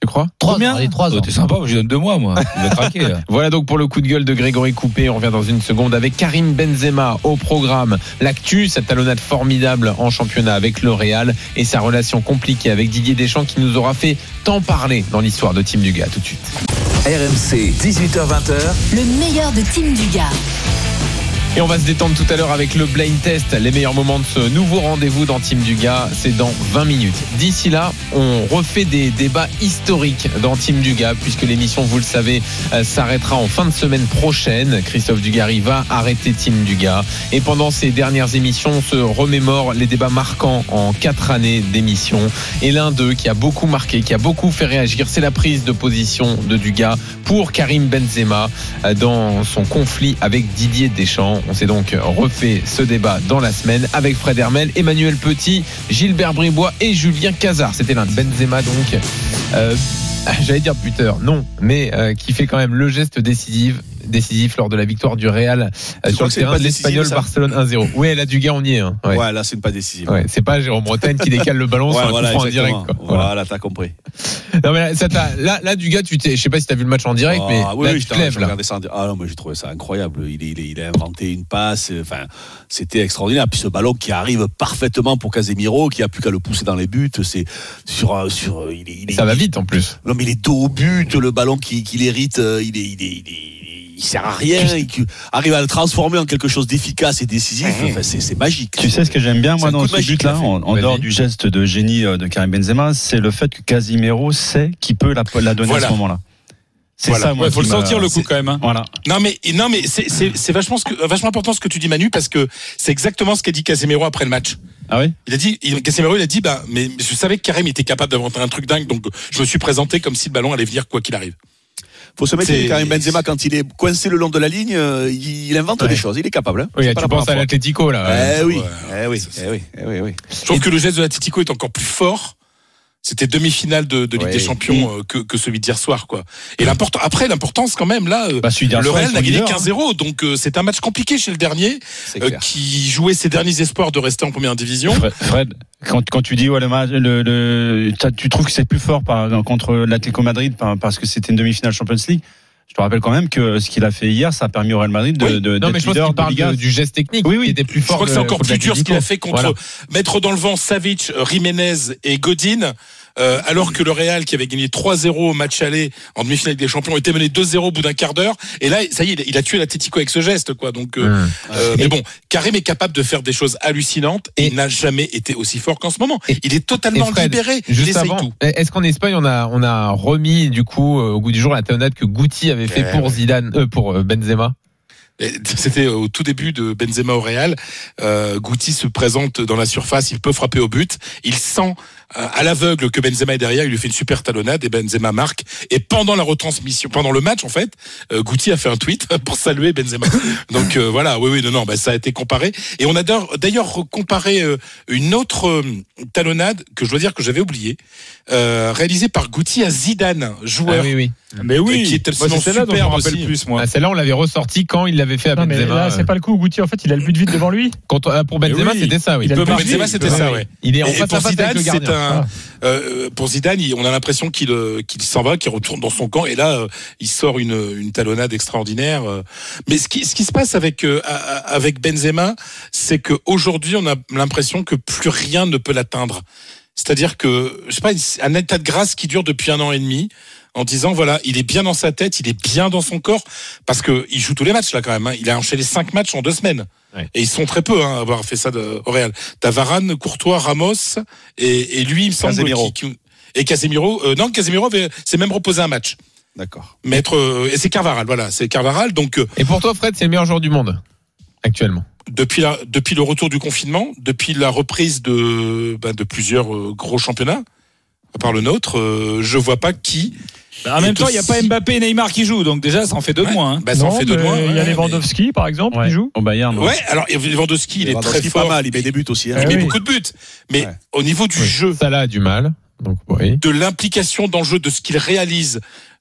Tu crois? 3 ans. Allez, 3 ans. T'es sympa, je donne 2 mois, moi. Il va craquer, là. Voilà donc pour le coup de gueule de Grégory Coupé. On revient dans une seconde avec Karim Benzema au programme. L'actu, sa talonnade formidable en championnat avec le Real et sa relation compliquée avec Didier Deschamps qui nous aura fait tant parler dans l'histoire de Team Dugas. Tout de suite. RMC, 18h-20h. Le meilleur de Team Dugas. Et on va se détendre tout à l'heure avec le blind test. Les meilleurs moments de ce nouveau rendez-vous dans Team Dugas, c'est dans 20 minutes. D'ici là, on refait des débats historiques dans Team Dugas, puisque l'émission, vous le savez, s'arrêtera en fin de semaine prochaine. Christophe Dugarry va arrêter Team Dugas. Et pendant ces dernières émissions, on se remémore les débats marquants en 4 années d'émission. Et l'un d'eux qui a beaucoup marqué, qui a beaucoup fait réagir, c'est la prise de position de Dugas pour Karim Benzema dans son conflit avec Didier Deschamps. On s'est donc refait ce débat dans la semaine avec Fred Hermel, Emmanuel Petit, Gilbert Bribois et Julien Cazard. C'était l'un de Benzema donc, j'allais dire buteur, non, mais qui fait quand même le geste décisif lors de la victoire du Real sur le terrain de l'Espagnol Barcelone 1-0. Oui, là Dugas on y est. Hein. Ouais, là c'est une pas décisive. Ouais, c'est pas Jérôme Bretagne qui décale le ballon sur un coup franc en direct. Quoi. Voilà, t'as compris. Non mais là Dugas, je sais pas si t'as vu le match en direct, mais oui, là, tu te lèves là. Ah non, moi j'ai trouvé ça incroyable. Il a inventé une passe. Enfin, c'était extraordinaire. Puis ce ballon qui arrive parfaitement pour Casemiro, qui a plus qu'à le pousser dans les buts. C'est sur. Ça va vite en plus. Non mais il est dos au but. Le ballon qu'il hérite, il sert à rien, il arrive à le transformer en quelque chose d'efficace et décisif. Enfin, c'est magique. Tu sais ce que j'aime bien moi dans ce but-là, en dehors du geste de génie de Karim Benzema, c'est le fait que Casemiro sait qu'il peut la donner à ce moment-là. C'est ça, moi. Faut le sentir le coup quand même. Hein. Voilà. Non mais c'est vachement important ce que tu dis Manu, parce que c'est exactement ce qu'a dit Casemiro après le match. Ah oui. Casemiro il a dit mais je savais que Karim était capable d'inventer un truc dingue, donc je me suis présenté comme si le ballon allait venir quoi qu'il arrive. Faut se mettre Karim Benzema quand il est coincé le long de la ligne, il invente des choses, il est capable. Hein. Oui, tu penses à l'Atlético là. Oui. Je trouve que le geste de l'Atlético est encore plus fort. C'était demi-finale de Ligue des Champions que celui d'hier soir, quoi. Et l'importance quand même là, le Real n'a gagné 15-0, donc c'est un match compliqué chez le dernier qui jouait ses derniers espoirs de rester en première division. Fred, quand tu dis le match, tu trouves que c'est plus fort contre l'Atlético Madrid parce que c'était une demi-finale Champions League. Je te rappelle quand même que ce qu'il a fait hier, ça a permis au Real Madrid non, mais je pense qu'il parle du geste technique. Oui, qui était plus fort. Je crois que c'est encore plus dur ce qu'il a fait contre mettre dans le vent Savic, Jiménez et Godin. Alors que le Real, qui avait gagné 3-0 au match aller en demi-finale des Champions, était mené 2-0 au bout d'un quart d'heure. Et là, ça y est, il a tué l'Atlético avec ce geste, quoi. Donc, mais bon, Karim est capable de faire des choses hallucinantes et il n'a jamais été aussi fort qu'en ce moment. Il est totalement libéré. Il essaye tout. Est-ce qu'en Espagne, on a remis du coup au goût du jour la talonnade que Guti avait fait pour Zidane, pour Benzema? C'était au tout début de Benzema au Real. Guti se présente dans la surface, il peut frapper au but. Il sent à l'aveugle que Benzema est derrière, il lui fait une super talonnade et Benzema marque. Et pendant la retransmission, pendant le match en fait, Guti a fait un tweet pour saluer Benzema. Donc voilà, ça a été comparé. Et on a d'ailleurs comparé une autre talonnade que je dois dire que j'avais oubliée, réalisée par Guti à Zidane, joueur. Mais oui, qui était celle-là dont je me rappelle plus, moi. Celle-là, on l'avait ressorti quand il l'avait fait à Benzema. Mais là, c'est pas le coup où Guti, en fait, il a le but vite devant lui. Pour Benzema, c'était ça, oui. Pour Benzema, c'était ça, oui. Il est en face à face avec le gardien. Pour Zidane, on a l'impression qu'il s'en va, qu'il retourne dans son camp, et là, il sort une talonnade extraordinaire. Mais ce qui se passe avec Benzema, c'est qu'aujourd'hui, on a l'impression que plus rien ne peut l'atteindre. C'est-à-dire que, je sais pas, un état de grâce qui dure depuis 1 an et demi, en disant voilà, il est bien dans sa tête, il est bien dans son corps, parce que il joue tous les matchs là quand même. Hein. Il a enchaîné 5 matchs en 2 semaines, et ils sont très peu à avoir fait ça au Real. T'as Varane, Courtois, Ramos et lui, il me semble, et Casemiro. Non, Casemiro s'est même reposé un match. D'accord. Et c'est Carvajal, voilà, c'est Carvajal. Donc. Et pour toi, Fred, c'est le meilleur joueur du monde actuellement. Depuis le retour du confinement, depuis la reprise de plusieurs gros championnats, à part le nôtre, je vois pas qui. En même temps, il n'y a pas Mbappé et Neymar qui jouent, donc déjà, ça en fait 2 de moins. Hein. Ça en fait 2 de moins. Il y a Lewandowski, par exemple, qui joue. Au Bayern. Ouais, alors Lewandowski, il est très fort. Pas mal, il met des buts aussi. Hein. Il met beaucoup de buts. Mais au niveau du jeu. Salah a du mal. Donc, de l'implication dans le jeu, de ce qu'il réalise,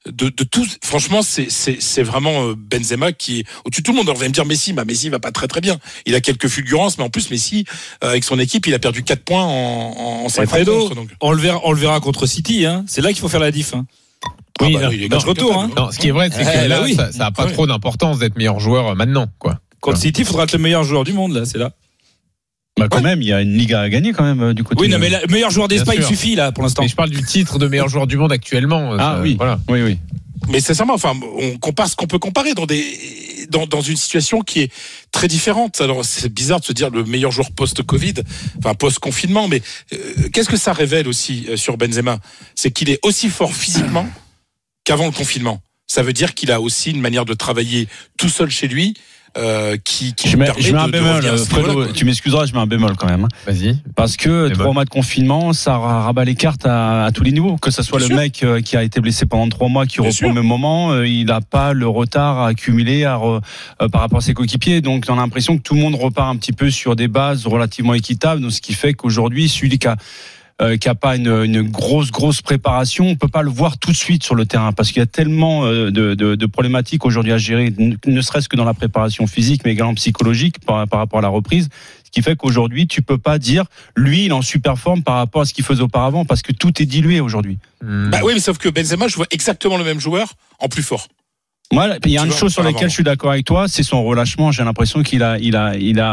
de tout. Franchement, c'est vraiment Benzema qui est au-dessus de tout le monde. Alors, vous allez me dire Messi va pas très très bien. Il a quelques fulgurances, mais en plus Messi avec son équipe, il a perdu 4 points en 5 rencontres. Donc. On le verra contre City. Hein. C'est là qu'il faut faire la diff. Hein. Oui, il est match retour. Hein. Non, ce qui est vrai, c'est que là, ça a pas trop d'importance d'être meilleur joueur maintenant, quoi. Contre City, il faudra être le meilleur joueur du monde là. C'est là. Bah quand même, il y a une ligue à gagner quand même du côté. Oui, non, mais le meilleur joueur d'Espagne il suffit là pour l'instant. Mais je parle du titre de meilleur joueur du monde actuellement. Oui. Voilà. Oui. Mais sincèrement, enfin, on compare ce qu'on peut comparer dans une situation qui est très différente. Alors, c'est bizarre de se dire le meilleur joueur post-Covid, enfin post-confinement, mais qu'est-ce que ça révèle aussi sur Benzema ? C'est qu'il est aussi fort physiquement qu'avant le confinement. Ça veut dire qu'il a aussi une manière de travailler tout seul chez lui. Qui je mets un bémol, Fredo, tu m'excuseras, je mets un bémol quand même. Vas-y. Parce que 3 mois de confinement, ça rabat les cartes à tous les niveaux. Que ce soit le mec qui a été blessé pendant 3 mois, qui reprend au même moment, il n'a pas le retard à accumuler par rapport à ses coéquipiers. Donc on a l'impression que tout le monde repart un petit peu sur des bases relativement équitables. Donc, ce qui fait qu'aujourd'hui, celui qui a pas une grosse préparation, on peut pas le voir tout de suite sur le terrain parce qu'il y a tellement de problématiques aujourd'hui à gérer, ne serait-ce que dans la préparation physique, mais également psychologique par rapport à la reprise. Ce qui fait qu'aujourd'hui, tu peux pas dire lui, il est en super forme par rapport à ce qu'il faisait auparavant parce que tout est dilué aujourd'hui. Bah oui, mais sauf que Benzema, je vois exactement le même joueur en plus fort. Moi, il y a une chose sur laquelle je suis d'accord avec toi, c'est son relâchement. J'ai l'impression qu'il est arrivé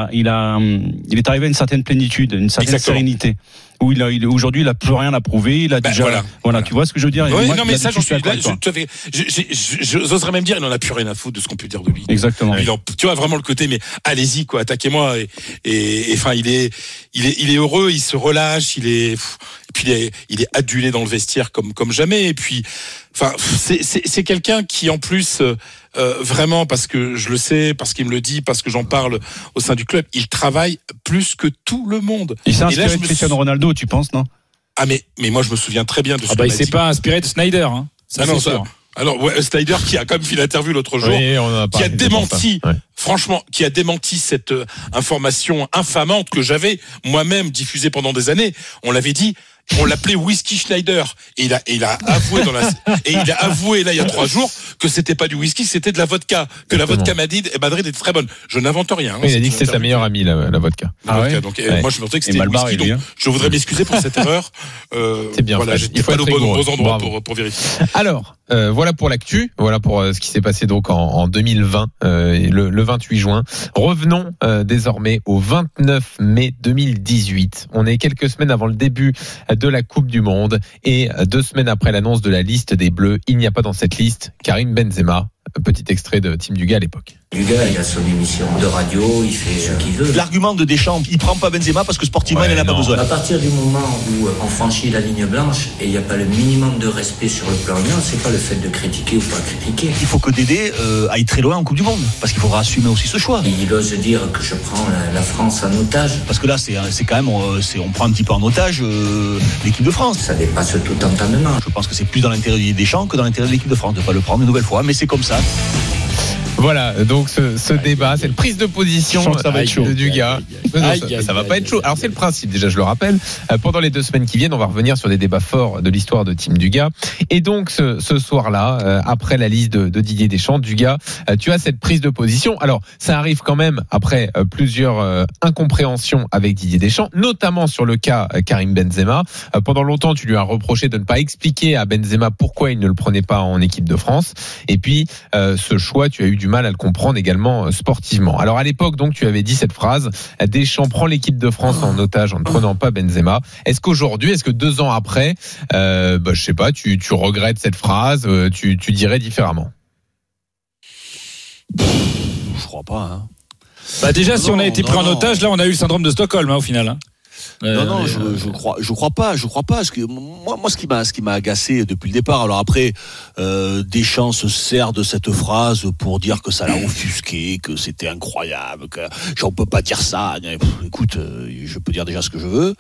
à une certaine plénitude, une certaine sérénité. Où aujourd'hui, il a plus rien à prouver. Il a déjà. Voilà, tu vois ce que je veux dire. Oui, non, mais ça, j'en suis là. J'oserais même dire, il n'en a plus rien à foutre de ce qu'on peut dire de lui. Exactement. Tu vois vraiment le côté, mais allez-y, quoi, attaquez-moi. Et enfin, il est heureux, il se relâche, et puis il est adulé dans le vestiaire comme jamais. Et puis, enfin, c'est quelqu'un qui en plus. Vraiment, parce que je le sais, parce qu'il me le dit, parce que j'en parle au sein du club, il travaille plus que tout le monde. Il s'est inspiré de Cristiano Ronaldo, tu penses, non ? Ah mais moi je me souviens très bien de ce il s'est pas inspiré de Snyder, hein. Ça, c'est sûr. Alors Snyder qui a quand même fait l'interview l'autre jour, qui a démenti, franchement, qui a démenti cette information infamante que j'avais moi-même diffusée pendant des années. On l'avait dit. On l'appelait Whisky Schneider et il a avoué là il y a 3 jours que c'était pas du whisky, c'était de la vodka, que la vodka Madrid était très bonne. Je n'invente rien. Il a dit que c'était sa meilleure amie la vodka. Donc moi je me disais que c'était du whisky, donc je voudrais m'excuser pour cette erreur. C'est bien. Voilà, j'étais pas au bon endroit pour vérifier. Alors voilà pour l'actu, voilà pour ce qui s'est passé donc en 2020, le 28 juin. Revenons désormais au 29 mai 2018. On est quelques semaines avant le début de la Coupe du Monde et 2 semaines après l'annonce de la liste des Bleus, il n'y a pas dans cette liste Karim Benzema. Petit extrait de Tim Dugas à l'époque. Dugas, il a son émission de radio, il fait ce qu'il veut. L'argument de Deschamps, il prend pas Benzema parce que sportivement il n'en a pas besoin. À partir du moment où on franchit la ligne blanche et il n'y a pas le minimum de respect sur le plan humain, c'est pas le fait de critiquer ou pas critiquer. Il faut que Dédé aille très loin en Coupe du Monde parce qu'il faudra assumer aussi ce choix. Il ose dire que je prends la France en otage. Parce que là c'est quand même on prend un petit peu en otage l'équipe de France. Ça dépasse tout entendement. Je pense que c'est plus dans l'intérêt de Deschamps que dans l'intérêt de l'équipe de France de ne pas le prendre une nouvelle fois, mais c'est comme ça. Voilà, donc ce débat, cette prise de position de Dugas. Ça va pas être chaud. Alors c'est le principe, déjà je le rappelle. Pendant les 2 semaines qui viennent, on va revenir sur des débats forts de l'histoire de Tim Dugas. Et donc ce soir-là, après la liste de Didier Deschamps, Dugas, tu as cette prise de position. Alors ça arrive quand même après plusieurs incompréhensions avec Didier Deschamps, notamment sur le cas Karim Benzema. Pendant longtemps, tu lui as reproché de ne pas expliquer à Benzema pourquoi il ne le prenait pas en équipe de France. Et puis ce choix, tu as eu du mal à le comprendre également sportivement. Alors à l'époque, donc, tu avais dit cette phrase: Deschamps prend l'équipe de France en otage en ne prenant pas Benzema. Est-ce qu'aujourd'hui, est-ce que 2 ans après, je sais pas, tu regrettes cette phrase, tu dirais différemment? Je crois pas. Déjà, si on a été pris en otage, là, on a eu le syndrome de Stockholm, au final. Non, je crois pas. Parce que moi, ce qui m'a agacé depuis le départ. Alors après, Deschamps se sert de cette phrase pour dire que ça l'a offusqué, que c'était incroyable, que on peut pas dire ça. Écoute, je peux dire déjà ce que je veux.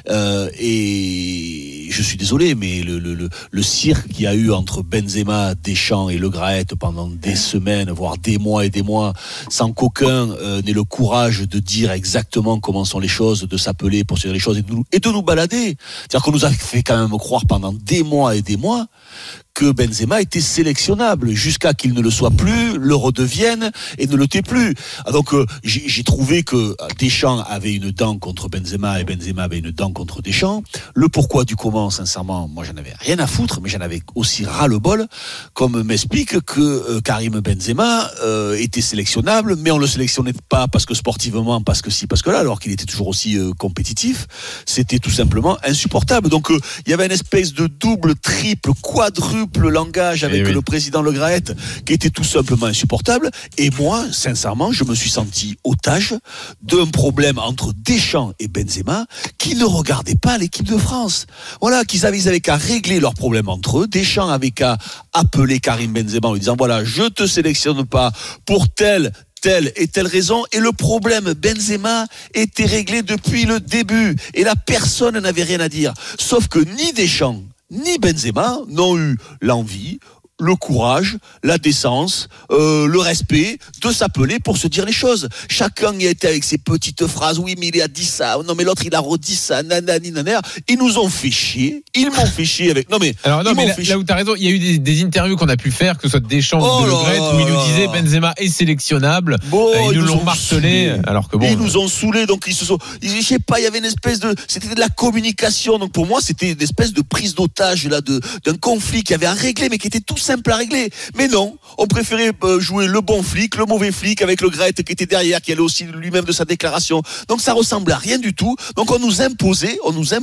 Et je suis désolé, mais le cirque qu'il y a eu entre Benzema, Deschamps et Le Graët pendant des semaines, voire des mois et des mois, sans qu'aucun n'ait le courage de dire exactement comment sont les choses, de s'appeler pour se dire les choses et de nous balader. C'est-à-dire qu'on nous a fait quand même croire pendant des mois et des mois que Benzema était sélectionnable jusqu'à qu'il ne le soit plus, le redevienne et ne le tait plus. Donc j'ai trouvé que Deschamps avait une dent contre Benzema et Benzema avait une dent contre Deschamps. Le pourquoi du comment, sincèrement, moi j'en avais rien à foutre, mais j'en avais aussi ras-le-bol, comme m'explique que Karim Benzema était sélectionnable, mais on le sélectionnait pas parce que sportivement, parce que ci, parce que là, alors qu'il était toujours aussi compétitif. C'était tout simplement insupportable. Donc il y avait une espèce de double, triple, quadruple langage avec le président Le Graët qui était tout simplement insupportable. Et moi, sincèrement, je me suis senti otage d'un problème entre Deschamps et Benzema qui ne regardaient pas l'équipe de France. Voilà, ils avaient qu'à régler leurs problèmes entre eux. Deschamps avait qu'à appeler Karim Benzema en lui disant voilà, je te sélectionne pas pour telle et telle raison, et le problème Benzema était réglé depuis le début et là personne n'avait rien à dire, sauf que ni Deschamps ni Benzema n'ont eu l'envie, le courage, la décence, le respect de s'appeler pour se dire les choses. Chacun y était avec ses petites phrases. Oui, mais il a dit ça. Non, mais l'autre il a redit ça. Nanani, nanana. Ils nous ont fait chier. Ils m'ont fait chier avec. Non mais. Alors non, mais là où t'as raison, il y a eu des interviews qu'on a pu faire, que ce soit de Deschamps ou de Le Graët, où ils nous disaient Benzema est sélectionnable. Ils nous l'ont martelé. Alors que bon. Ils nous ont saoulés. Donc ils se sont. Je sais pas. Il y avait une espèce de. C'était de la communication. Donc pour moi, c'était une espèce de prise d'otage là d'un conflit qui avait à régler, mais qui était tout simple à régler. Mais non, on préférait jouer le bon flic, le mauvais flic avec Le Graët qui était derrière, qui allait aussi lui-même de sa déclaration. Donc ça ressemblait à rien du tout. Donc on m'a imposé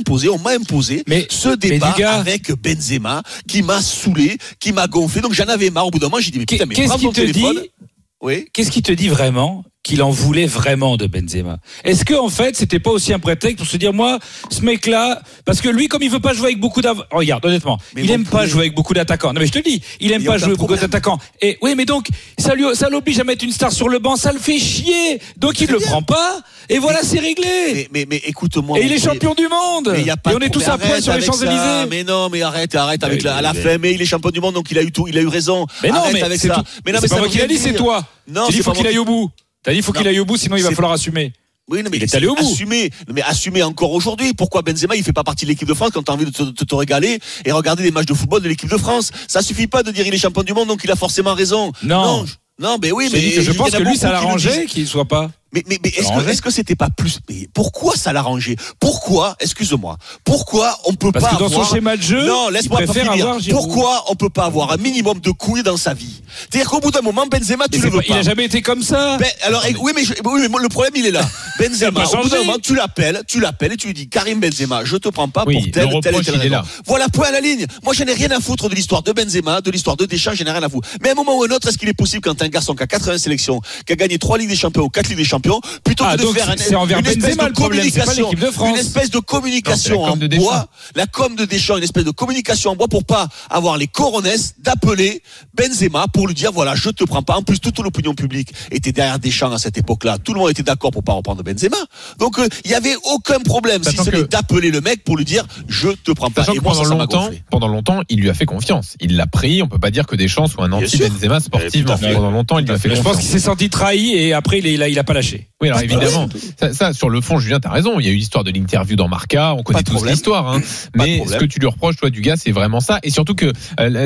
ce débat avec Benzema qui m'a saoulé, qui m'a gonflé. Donc j'en avais marre. Au bout d'un moment, j'ai dit mais putain, mais qu'est-ce prends qui ton te téléphone. dit Qu'est-ce qui te dit vraiment qu'il en voulait vraiment de Benzema? Est-ce que en fait c'était pas aussi un prétexte pour se dire moi ce mec-là, parce que lui comme il veut pas jouer avec beaucoup regarde honnêtement, il aime pas jouer avec beaucoup d'attaquants. Non mais je te dis, il aime pas jouer avec beaucoup d'attaquants. Et oui mais donc ça l'oblige à mettre une star sur le banc, ça le fait chier. Donc il le prend pas et voilà c'est réglé. Mais écoute-moi. Et il est champion du monde. Et on est tous à poil sur les Champs-Élysées. Mais non mais arrête avec à la fin. Mais il est champion du monde donc il a eu raison. Mais non mais c'est ça. Mais non mais c'est pas moi qui l'a dit, c'est toi. Non, il faut qu'il aille au bout. T'as dit il faut qu'il aille au bout, sinon il va falloir assumer. Oui, non, mais il est allé au bout. Assumer encore aujourd'hui. Pourquoi Benzema il fait pas partie de l'équipe de France quand t'as envie de te régaler et regarder des matchs de football de l'équipe de France? Ça suffit pas de dire il est champion du monde donc il a forcément raison. Non, mais oui, mais je pense que lui ça l'arrangeait qu'il soit pas. Mais est-ce que c'était pas plus? Mais pourquoi ça l'arrangeait? Pourquoi? Excuse-moi. Pourquoi on peut pas avoir? Parce que dans son schéma de jeu, non, laisse-moi pas finir. Pourquoi on peut pas avoir un minimum de couilles dans sa vie? C'est-à-dire qu'au bout d'un moment, Benzema, tu le veux pas. Il a jamais été comme ça. Alors, oui, mais le problème, il est là. Benzema, au bout d'un moment, tu l'appelles et tu lui dis, Karim Benzema, je te prends pas pour telle raison. Voilà, point à la ligne. Moi, j'en ai rien à foutre de l'histoire de Benzema, de l'histoire de Deschamps, j'en ai rien à foutre. Mais à un moment ou un autre, est-ce qu'il est possible quand un garçon qui a 80 sélections, qui a gagné 3 Ligues des Champions ou 4 Ligues des Champions, plutôt que de faire une espèce de communication, une espèce de communication en bois, la com de Deschamps, une espèce de communication en bois pour pas avoir les coronesses d'appeler Benzema pour lui dire voilà, je te prends pas. En plus, toute l'opinion publique était derrière Deschamps à cette époque-là. Tout le monde était d'accord pour pas reprendre Benzema. Donc, il y avait aucun problème si ce n'est d'appeler le mec pour lui dire je te prends pas. Et moi, pendant longtemps, il lui a fait confiance. Il l'a pris. On peut pas dire que Deschamps soit un anti-Benzema sportivement. Pendant longtemps, il lui a fait confiance. Je pense qu'il s'est senti trahi et après, il a pas lâché. Oui, alors évidemment, ça sur le fond, Julien, t'as raison. Il y a eu l'histoire de l'interview dans Marca, on connaît tous l'histoire. Mais ce que tu lui reproches, toi, du gars, c'est vraiment ça. Et surtout que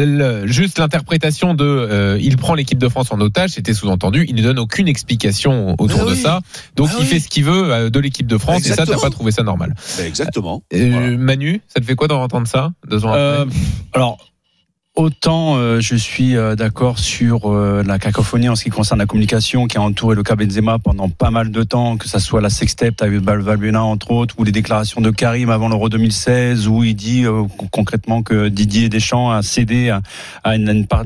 juste l'interprétation de il prend l'équipe de France en otage, c'était sous-entendu. Il ne donne aucune explication autour de ça. Donc il fait ce qu'il veut de l'équipe de France. Et ça, t'as pas trouvé ça normal. Exactement. Manu, ça te fait quoi d'entendre ça 2 ans après? Alors. Autant je suis d'accord sur la cacophonie en ce qui concerne la communication qui a entouré le cas Benzema pendant pas mal de temps, que ça soit la sextape avec Valbuena entre autres, ou les déclarations de Karim avant l'Euro 2016 où il dit concrètement que Didier Deschamps a cédé à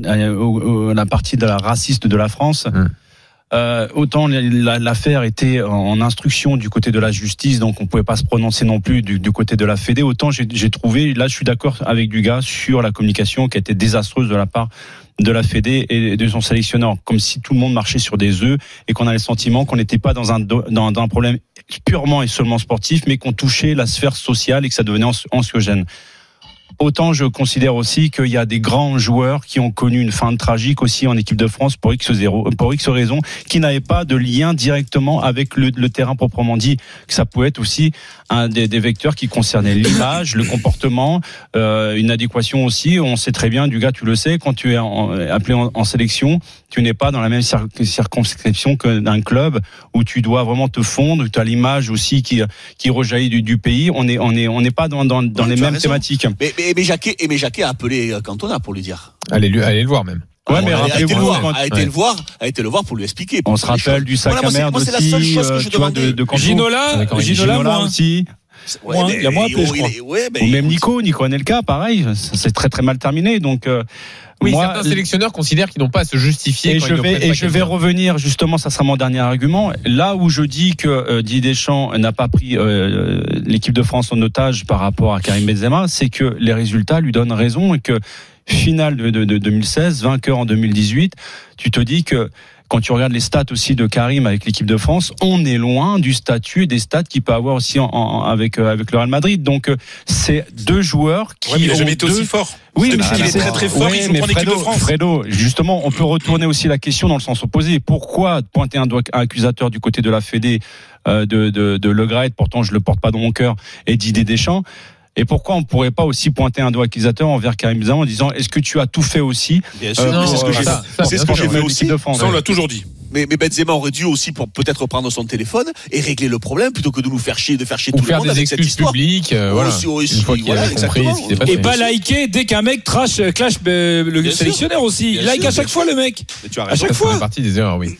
la partie de la raciste de la France. Autant l'affaire était en instruction du côté de la justice, donc on pouvait pas se prononcer non plus du côté de la Fédé. Autant j'ai trouvé, là je suis d'accord avec Dugas sur la communication qui a été désastreuse de la part de la Fédé et de son sélectionneur, comme si tout le monde marchait sur des œufs et qu'on a le sentiment qu'on n'était pas dans un problème purement et seulement sportif, mais qu'on touchait la sphère sociale et que ça devenait anxiogène. autant je considère aussi qu'il y a des grands joueurs qui ont connu une fin tragique aussi en équipe de France pour X raisons, qui n'avaient pas de lien directement avec le terrain proprement dit, que ça pouvait être aussi un des vecteurs qui concernaient l'image, le comportement, une adéquation aussi. On sait très bien, du gars, tu le sais, quand tu es appelé en sélection, tu n'es pas dans la même circonscription que d'un club où tu dois vraiment te fondre, tu as l'image aussi qui rejaillit du pays. On n'est pas dans les mêmes thématiques. Mais Jacquet a appelé Cantona pour lui dire. Allez le voir même. Ouais, mais a été le voir pour lui expliquer. On se rappelle du sac à merde aussi. C'est la seule chose que je demandais. Ginola moins aussi. Il y a moins appelé, je crois. Ou même Nico Anelka, pareil. C'est très très mal terminé. Donc. Oui, certains sélectionneurs considèrent qu'ils n'ont pas à se justifier. Et je vais revenir justement, ça sera mon dernier argument. Là où je dis que Didier Deschamps n'a pas pris l'équipe de France en otage par rapport à Karim Benzema, c'est que les résultats lui donnent raison et que finale de 2016, vainqueur en 2018, tu te dis que quand tu regardes les stats aussi de Karim avec l'équipe de France, on est loin du statut et des stats qu'il peut avoir aussi avec le Real Madrid. Donc c'est deux joueurs qui il n'a jamais été aussi fort. Oui, mais il est très très fort. Ils sont en équipe de France. Fredo, justement, on peut retourner aussi la question dans le sens opposé. Pourquoi pointer un doigt accusateur du côté de la Fédé de Le Graët, pourtant je le porte pas dans mon cœur, et Didier Deschamps? Et pourquoi on ne pourrait pas aussi pointer un doigt accusateur envers Karim Benzema en disant est-ce que tu as tout fait aussi? Bien sûr, c'est ce que j'ai fait aussi. Ça, on l'a toujours dit. Mais Benzema aurait dû aussi peut-être prendre son téléphone et régler le problème plutôt que de nous faire chier, tout le monde avec cette histoire. Publiques, voilà. Une fois qu'il a compris, et pas liker dès qu'un mec clash le sélectionneur aussi. Il like à chaque fois le mec. À chaque fois. Ça fait partie des erreurs, oui.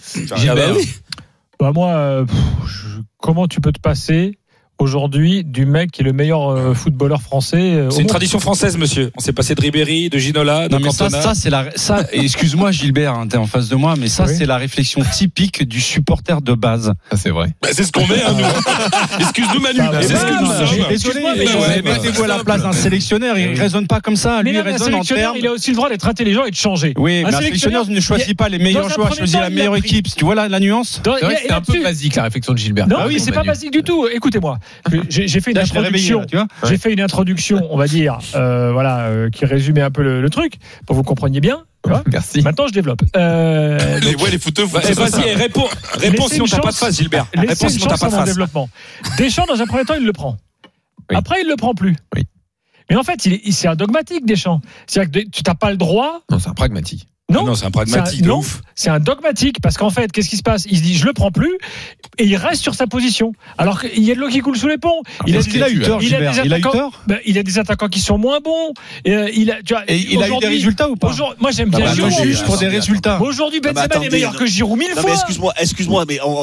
Moi, comment tu peux te passer aujourd'hui du mec qui est le meilleur footballeur français c'est une tradition française, monsieur. On s'est passé de Ribéry, de Ginola, de Cantona. Ça c'est excuse-moi Gilbert, hein, t'es en face de moi, mais ça c'est la réflexion typique du supporter de base. Ça c'est vrai. C'est ce qu'on est, hein, nous. Excuse-nous Manu. C'est ce que nous sommes. Excuse-moi, mais mettez-vous à la place d'un sélectionneur. Il raisonne pas comme ça. Lui, il raisonne en termes. Il a aussi le droit d'être intelligent et de changer. Oui, mais un sélectionneur ne choisit pas les meilleurs joueurs, choisit la meilleure équipe. Tu vois la nuance? C'est un peu basique la réflexion de Gilbert. Non, oui, c'est pas basique du tout. Écoutez-moi. J'ai fait une introduction. J'ai fait une introduction, on va dire, qui résumait un peu le truc, pour que vous compreniez bien. Merci. Maintenant, je développe. Les footeux. Vas-y, réponds sinon t'as pas de face, Gilbert. Réponds sinon t'as pas de face. Développement. Deschamps, dans un premier temps, il le prend. Oui. Après, il le prend plus. Oui. Mais en fait, c'est un dogmatique, Deschamps. C'est-à-dire que tu n'as pas le droit. Non, c'est un pragmatique. Non, c'est un pragmatique de ouf. C'est un dogmatique parce qu'en fait, qu'est-ce qui se passe? Il se dit je le prends plus et il reste sur sa position. Alors qu'il y a de l'eau qui coule sous les ponts. Il a eu tort. Il a des attaquants qui sont moins bons. Il a eu des résultats ou pas? Moi j'aime bien Giroud. Juge pour des résultats. Aujourd'hui Benzema est meilleur que Giroud 1000 fois. Excuse-moi, mais on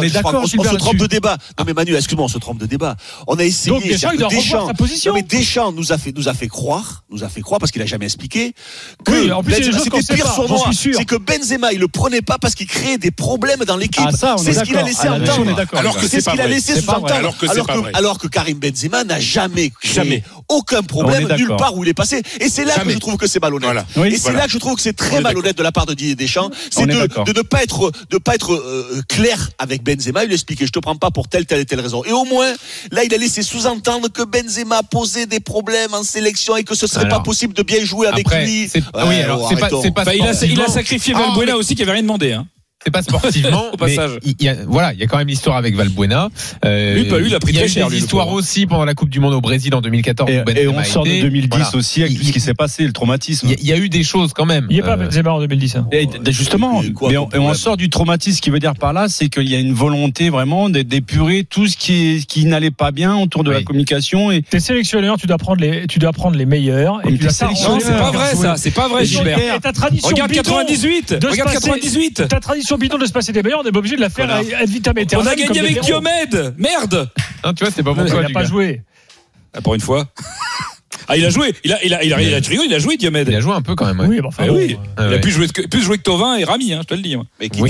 se trompe de débat. Non mais Manu, excuse-moi, on se trompe de débat. On a essayé. Donc Deschamps, il doit revoir sa position. Mais Deschamps nous a fait croire parce qu'il a jamais expliqué que c'était pire. C'est que Benzema il le prenait pas parce qu'il créait des problèmes dans l'équipe. C'est ce qu'il a laissé entendre. Alors que c'est ce qu'il a laissé sous-entendre. Alors que Karim Benzema n'a jamais créé aucun problème nulle part où il est passé. Et c'est là que je trouve que c'est malhonnête. Et c'est là que je trouve que c'est très malhonnête de la part de Didier Deschamps, c'est de ne pas être clair avec Benzema. Il lui expliquait je te prends pas pour telle et telle raison. Et au moins là il a laissé sous-entendre que Benzema posait des problèmes en sélection et que ce serait pas possible de bien jouer avec lui. Oui, alors c'est pas il a sacrifié Valbuena aussi qui avait rien demandé. C'est pas sportivement au passage. Il y a quand même l'histoire avec Valbuena. Lui, il a pris très cher. Il y a eu des histoires aussi pendant la Coupe du Monde au Brésil en 2014. Et on sort de 2010 aussi avec tout ce qui s'est passé, le traumatisme. Il y a eu des choses quand même. Il n'y a pas Benzema en 2010. Justement, mais on sort du traumatisme. Ce qui veut dire par là, c'est qu'il y a une volonté vraiment d'épurer tout ce qui n'allait pas bien autour de la communication. Et t'es sélectionneur, tu dois prendre les meilleurs. Non, c'est pas vrai ça. C'est pas vrai, Gilbert. Regarde 98. Regarde 98. Ta tradition bidon de se passer des meilleurs, on est obligé de la faire ad vitam aeternam. On a gagné avec Diomède. Merde. Non, tu vois, c'est pas bon. Il n'a pas joué. Pour une fois. Il a joué. Il a joué Diomède. Il a joué un peu quand même. Oui, oui. Il a plus joué que Thauvin et Rami, je te le dis. Mais qui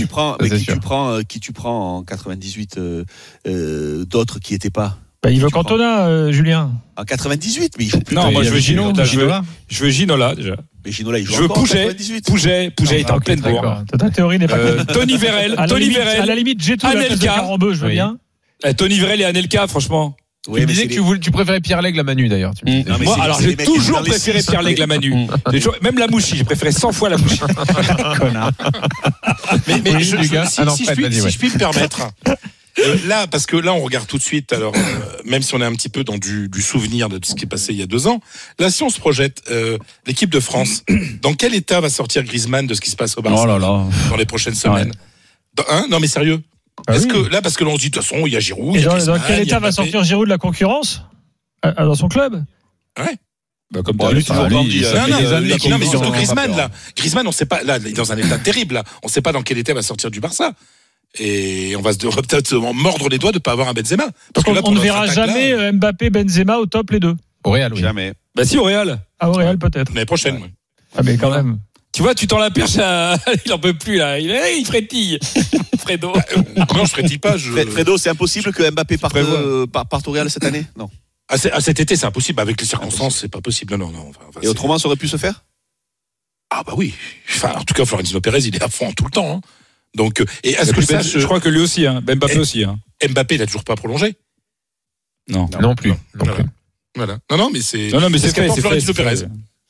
tu prends en 98 d'autres qui n'étaient pas? Il veut Cantona, Julien. En 98, mais il joue plus. Non, moi je veux Ginola. Je veux Ginola déjà. Mais Ginola, il joue je veux encore en 98. Pouget est en pleine bourre. Ta théorie n'est pas Tony Vérel. À la limite, j'ai tout la place de Carambeu, je veux bien. Tony Vérel et Anelka, franchement. Tu me disais que tu préférais Pierre Lègle à Manu d'ailleurs. Moi, alors j'ai toujours préféré Pierre Lègle à Manu. Même la Mouchi, j'ai préféré 100 fois la Mouchi. Connard. Mais si je puis me permettre. Là, parce que là, on regarde tout de suite. Alors, même si on est un petit peu dans du souvenir de tout ce qui est passé il y a 2 ans, là, si on se projette, l'équipe de France, dans quel état va sortir Griezmann de ce qui se passe au Barça dans les prochaines semaines? Non, mais sérieux. Est-ce que là, parce que l'on se dit de toute façon, il y a Giroud. Il y a Griezmann, dans quel état va sortir Giroud de la concurrence dans son club? Ouais. Comme tu as toujours dit, non, mais surtout Griezmann là. Griezmann, on sait pas. Là, il est dans un état terrible. Là, on sait pas dans quel état va sortir du Barça. Et on va peut-être mordre les doigts de ne pas avoir un Benzema. Parce qu'on ne verra jamais Mbappé, Benzema au top les deux. Au Real, oui. Jamais. Bah si, au Real. Ah, au Real peut-être. L'année prochaine. Ouais. Ah mais quand même. Tu vois, tu tends la perche à... Il en peut plus là. Il frétille. Fredo. Non, je frétille pas. Fredo, c'est impossible que Mbappé parte au Real cette année? Non. À cet été, c'est impossible. Avec les circonstances, c'est pas possible. Non. Et autrement, ça aurait pu se faire? Ah bah oui. Enfin, en tout cas, Florentino Pérez, il est à fond tout le temps. Hein. Donc, et est-ce que je crois que lui aussi, hein. Mbappé aussi. Hein. Mbappé, il a toujours pas prolongé. Non plus. Voilà. Non, mais c'est. Non, mais c'est fait. Florentino Pérez.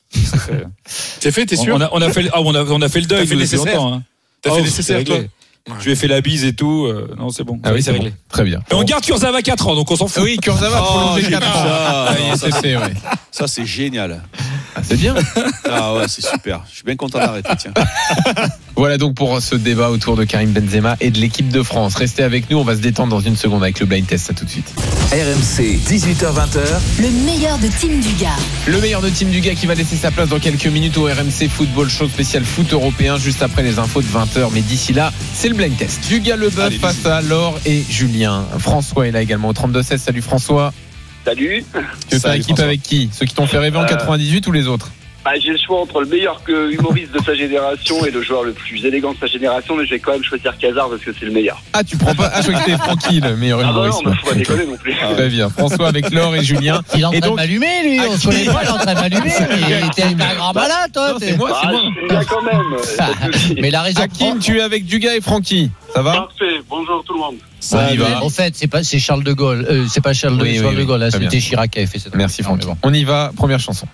C'est fait, t'es sûr? On a fait le deuil. T'as fait le nécessaire. T'as fait le nécessaire, toi. Je lui ai fait la bise et tout. Non, c'est bon. Ah oui, c'est réglé. Très bien. Et on garde Kurzawa 4 ans, donc on s'en fout. Oui, Kurzawa prolongé 4 ans. C'est fait, ouais. Ça, c'est génial. C'est bien. Ah ouais, c'est super. Je suis bien content d'arrêter, tiens. Voilà donc pour ce débat autour de Karim Benzema et de l'équipe de France. Restez avec nous, on va se détendre dans une seconde avec le blind test. À tout de suite. RMC, 18h-20h. Le meilleur de Team Dugas. Le meilleur de Team Dugas qui va laisser sa place dans quelques minutes au RMC Football Show spécial foot européen juste après les infos de 20h. Mais d'ici là, c'est le blind test. Dugas Leboeuf face à Laure et Julien. François est là également au 32-16. Salut François. Salut. Tu fais équipe avec qui? Ceux qui t'ont fait rêver en 98 ou les autres? J'ai le choix entre le meilleur humoriste de sa génération et le joueur le plus élégant de sa génération, mais je vais quand même choisir Cazard parce que c'est le meilleur. Ah, tu prends pas? Ah, je crois que c'était Francky, le meilleur humoriste. Ah bah non, faut pas déconner non plus. Très bien. François avec Laure et Julien. Il est en train de m'allumer, lui. On se connaît pas, il est en train de m'allumer. Il était un grand malade, toi. C'est moi. C'est bien quand même. Mais la raison. Hakim, tu es avec Dugas et Francky. Ça va? Parfait. Bonjour tout le monde. Ça y va. En fait, c'est Charles de Gaulle. C'est pas Charles de Gaulle, là, c'était Chirac qui avait fait ça. Merci Francky. On y va. Première chanson.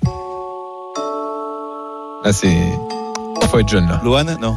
Là, c'est. Faut être jeune, là. Loane? Non.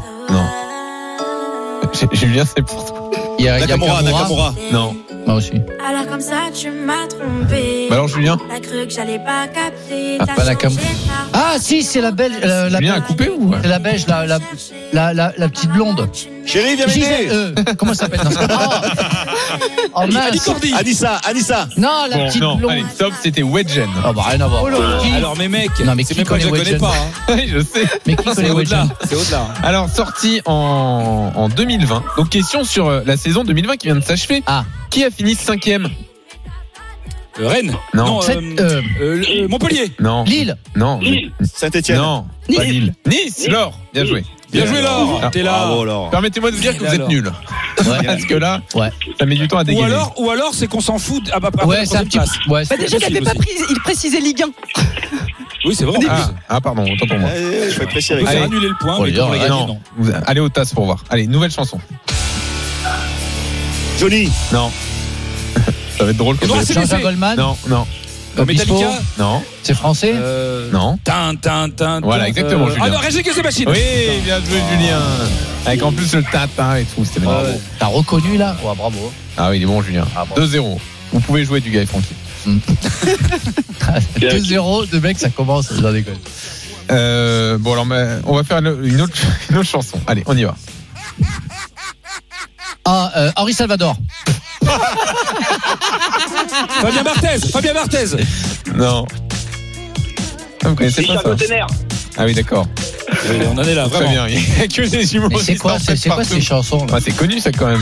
Julien, c'est pour toi. Il y a Nakamura. Non. Moi aussi. Alors comme ça, tu m'as trompé. Bah alors, Julien? T'as cru que j'allais pas capter. Ah, pas Nakamura. Ah, si, c'est la belge. Julien a coupé ou? C'est la belge, la petite blonde. Chérie, viens m'aider. Comment ça s'appelle? Oh, mince. Anissa. Non, la petite blonde. Allez, top, c'était Wedgen. Oh, bah, rien à voir. Alors, mes mecs, non, mais c'est même pas que je connais pas. Oui, je sais. Mais qui connaît Wedgen? C'est au-delà. Alors, sorti en 2020. Donc, question sur la saison 2020 qui vient de s'achever. Ah. Qui a fini 5e? Rennes? Non. Montpellier? Non. Lille? Non. Saint-Etienne? Non. Pas Lille. Nice. Laure. Bien joué. Bien joué, Laure. T'es là. Bravo, Laure. Permettez-moi de vous dire que vous êtes nuls. Parce que là, ça met du temps à dégainer. Ou alors c'est qu'on s'en fout. Ouais, c'est un petit. Ouais, déjà, il n'avait pas pris. Il précisait Ligue 1. Oui, c'est vrai. Ah, pardon, autant pour moi. Il faut être précis avec ça. ça. Annuler le point, mais pour les gagner, non. Allez au TAS pour voir. Allez, nouvelle chanson. Johnny? Non. Ça va être drôle. Jean-Jacques Goldman? Non. Metallica? Non. C'est français? Non. Voilà, exactement, Julien. Ah non, Régis que Machine. Oui, bien joué, Julien. Avec en plus le tintin et tout, c'était magnifique. T'as reconnu là? Ouais, bravo. Ah oui, il est bon, Julien. 2-0. Vous pouvez jouer du gars et Francky. 2-0 de mec, ça commence. J'en déconne. Bon, alors, on va faire une autre chanson. Allez, on y va. Henri Salvador. Fabien Barthez. Non. Vous connaissez pas ça? Ah oui, d'accord. On en est là, vraiment. Très bien. Il n'y a que des humoristes. C'est quoi ces chansons là? C'est connu ça quand même.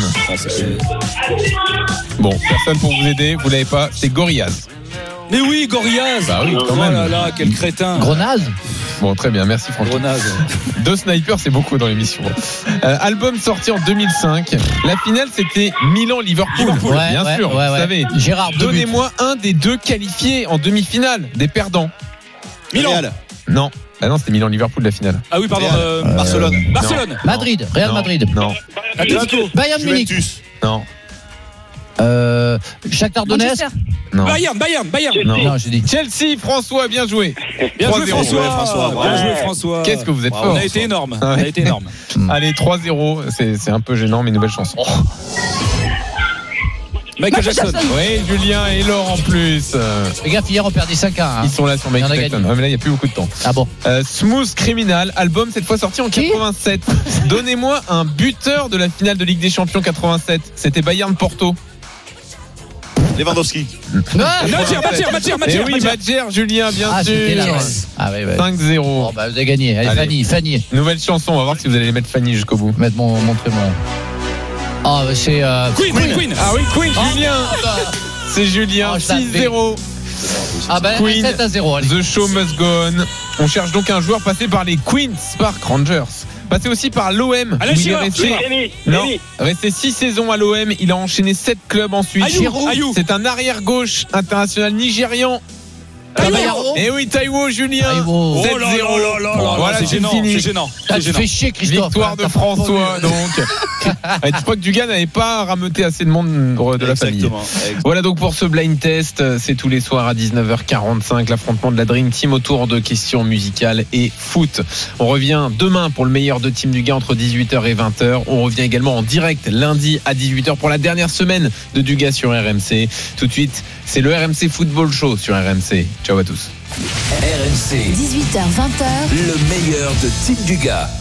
Bon, personne pour vous aider. Vous l'avez pas. C'est Gorillaz. Mais oui, Gorillaz. Bah oui, quand même. Oh là là, quel crétin. Grenade. Bon, très bien, merci Francky. Grenade. 2 snipers, c'est beaucoup dans l'émission. Album sorti en 2005. La finale, c'était Milan-Liverpool. Ouais, bien sûr, vous savez. Gérard, donnez-moi un des deux qualifiés en demi-finale, des perdants. Milan. Non. Ah non, c'était Milan-Liverpool la finale. Ah oui, pardon. Barcelone. Madrid. Real Madrid. Non. Atlético. Bayern Munich. Non. Shakhtar Donetsk. Non. Bayern. Non, j'ai dit Chelsea, François, bien joué. Bien 3-0. joué François. Bien joué Ouais. François. Qu'est-ce que vous êtes On fort. a été énorme. Ah ouais. On a été énorme. Allez, 3-0. C'est un peu gênant, mais nouvelle chanson. Michael Jackson. Oui, Julien et Laure en plus. Les gars, hier, on perdait 5-1. Ils sont là sur Michael On a Jackson. gagné. Ah, mais là, il n'y a plus beaucoup de temps. Ah bon. Smooth Criminal, album cette fois sorti en 87. Donnez-moi un buteur de la finale de Ligue des Champions 87. C'était Bayern Porto. Lewandowski. Madjer. Eh oui, Madjer, Julien, bien sûr. C'était là. Ah ouais. 5-0. Bon, bah, vous avez gagné. Allez, Fanny. Nouvelle chanson, on va voir si vous allez les mettre Fanny jusqu'au bout. Montrez mon. Ah, bah, c'est. Queen. Ah oui, Queen, Julien. C'est Julien, 6-0. Ah ben, Queen, 7-0. Allez. The Show Must Go On. On cherche donc un joueur passé par les Queens Park Rangers. Passé aussi par l'OM. Alain Girard. Resté 6 saisons à l'OM. Il a enchaîné 7 clubs ensuite. Ayou. C'est un arrière-gauche international nigérian. Et oui, Taïwo, Julien. 7-0. Oh là, Voilà, c'est gênant. fini. C'est gênant. Ah, tu fais chier, Christophe. Victoire de François, donc. Je crois que Dugas n'avait pas rameuté assez de monde de la famille. Exactement. Voilà donc pour ce blind test. C'est tous les soirs à 19h45, l'affrontement de la Dream Team autour de questions musicales et foot. On revient demain pour le meilleur de Team Dugas entre 18h et 20h. On revient également en direct lundi à 18h pour la dernière semaine de Dugas sur RMC. Tout de suite, c'est le RMC Football Show sur RMC. Ciao à tous. RMC. 18h, 20h. Le meilleur de Team Dugas.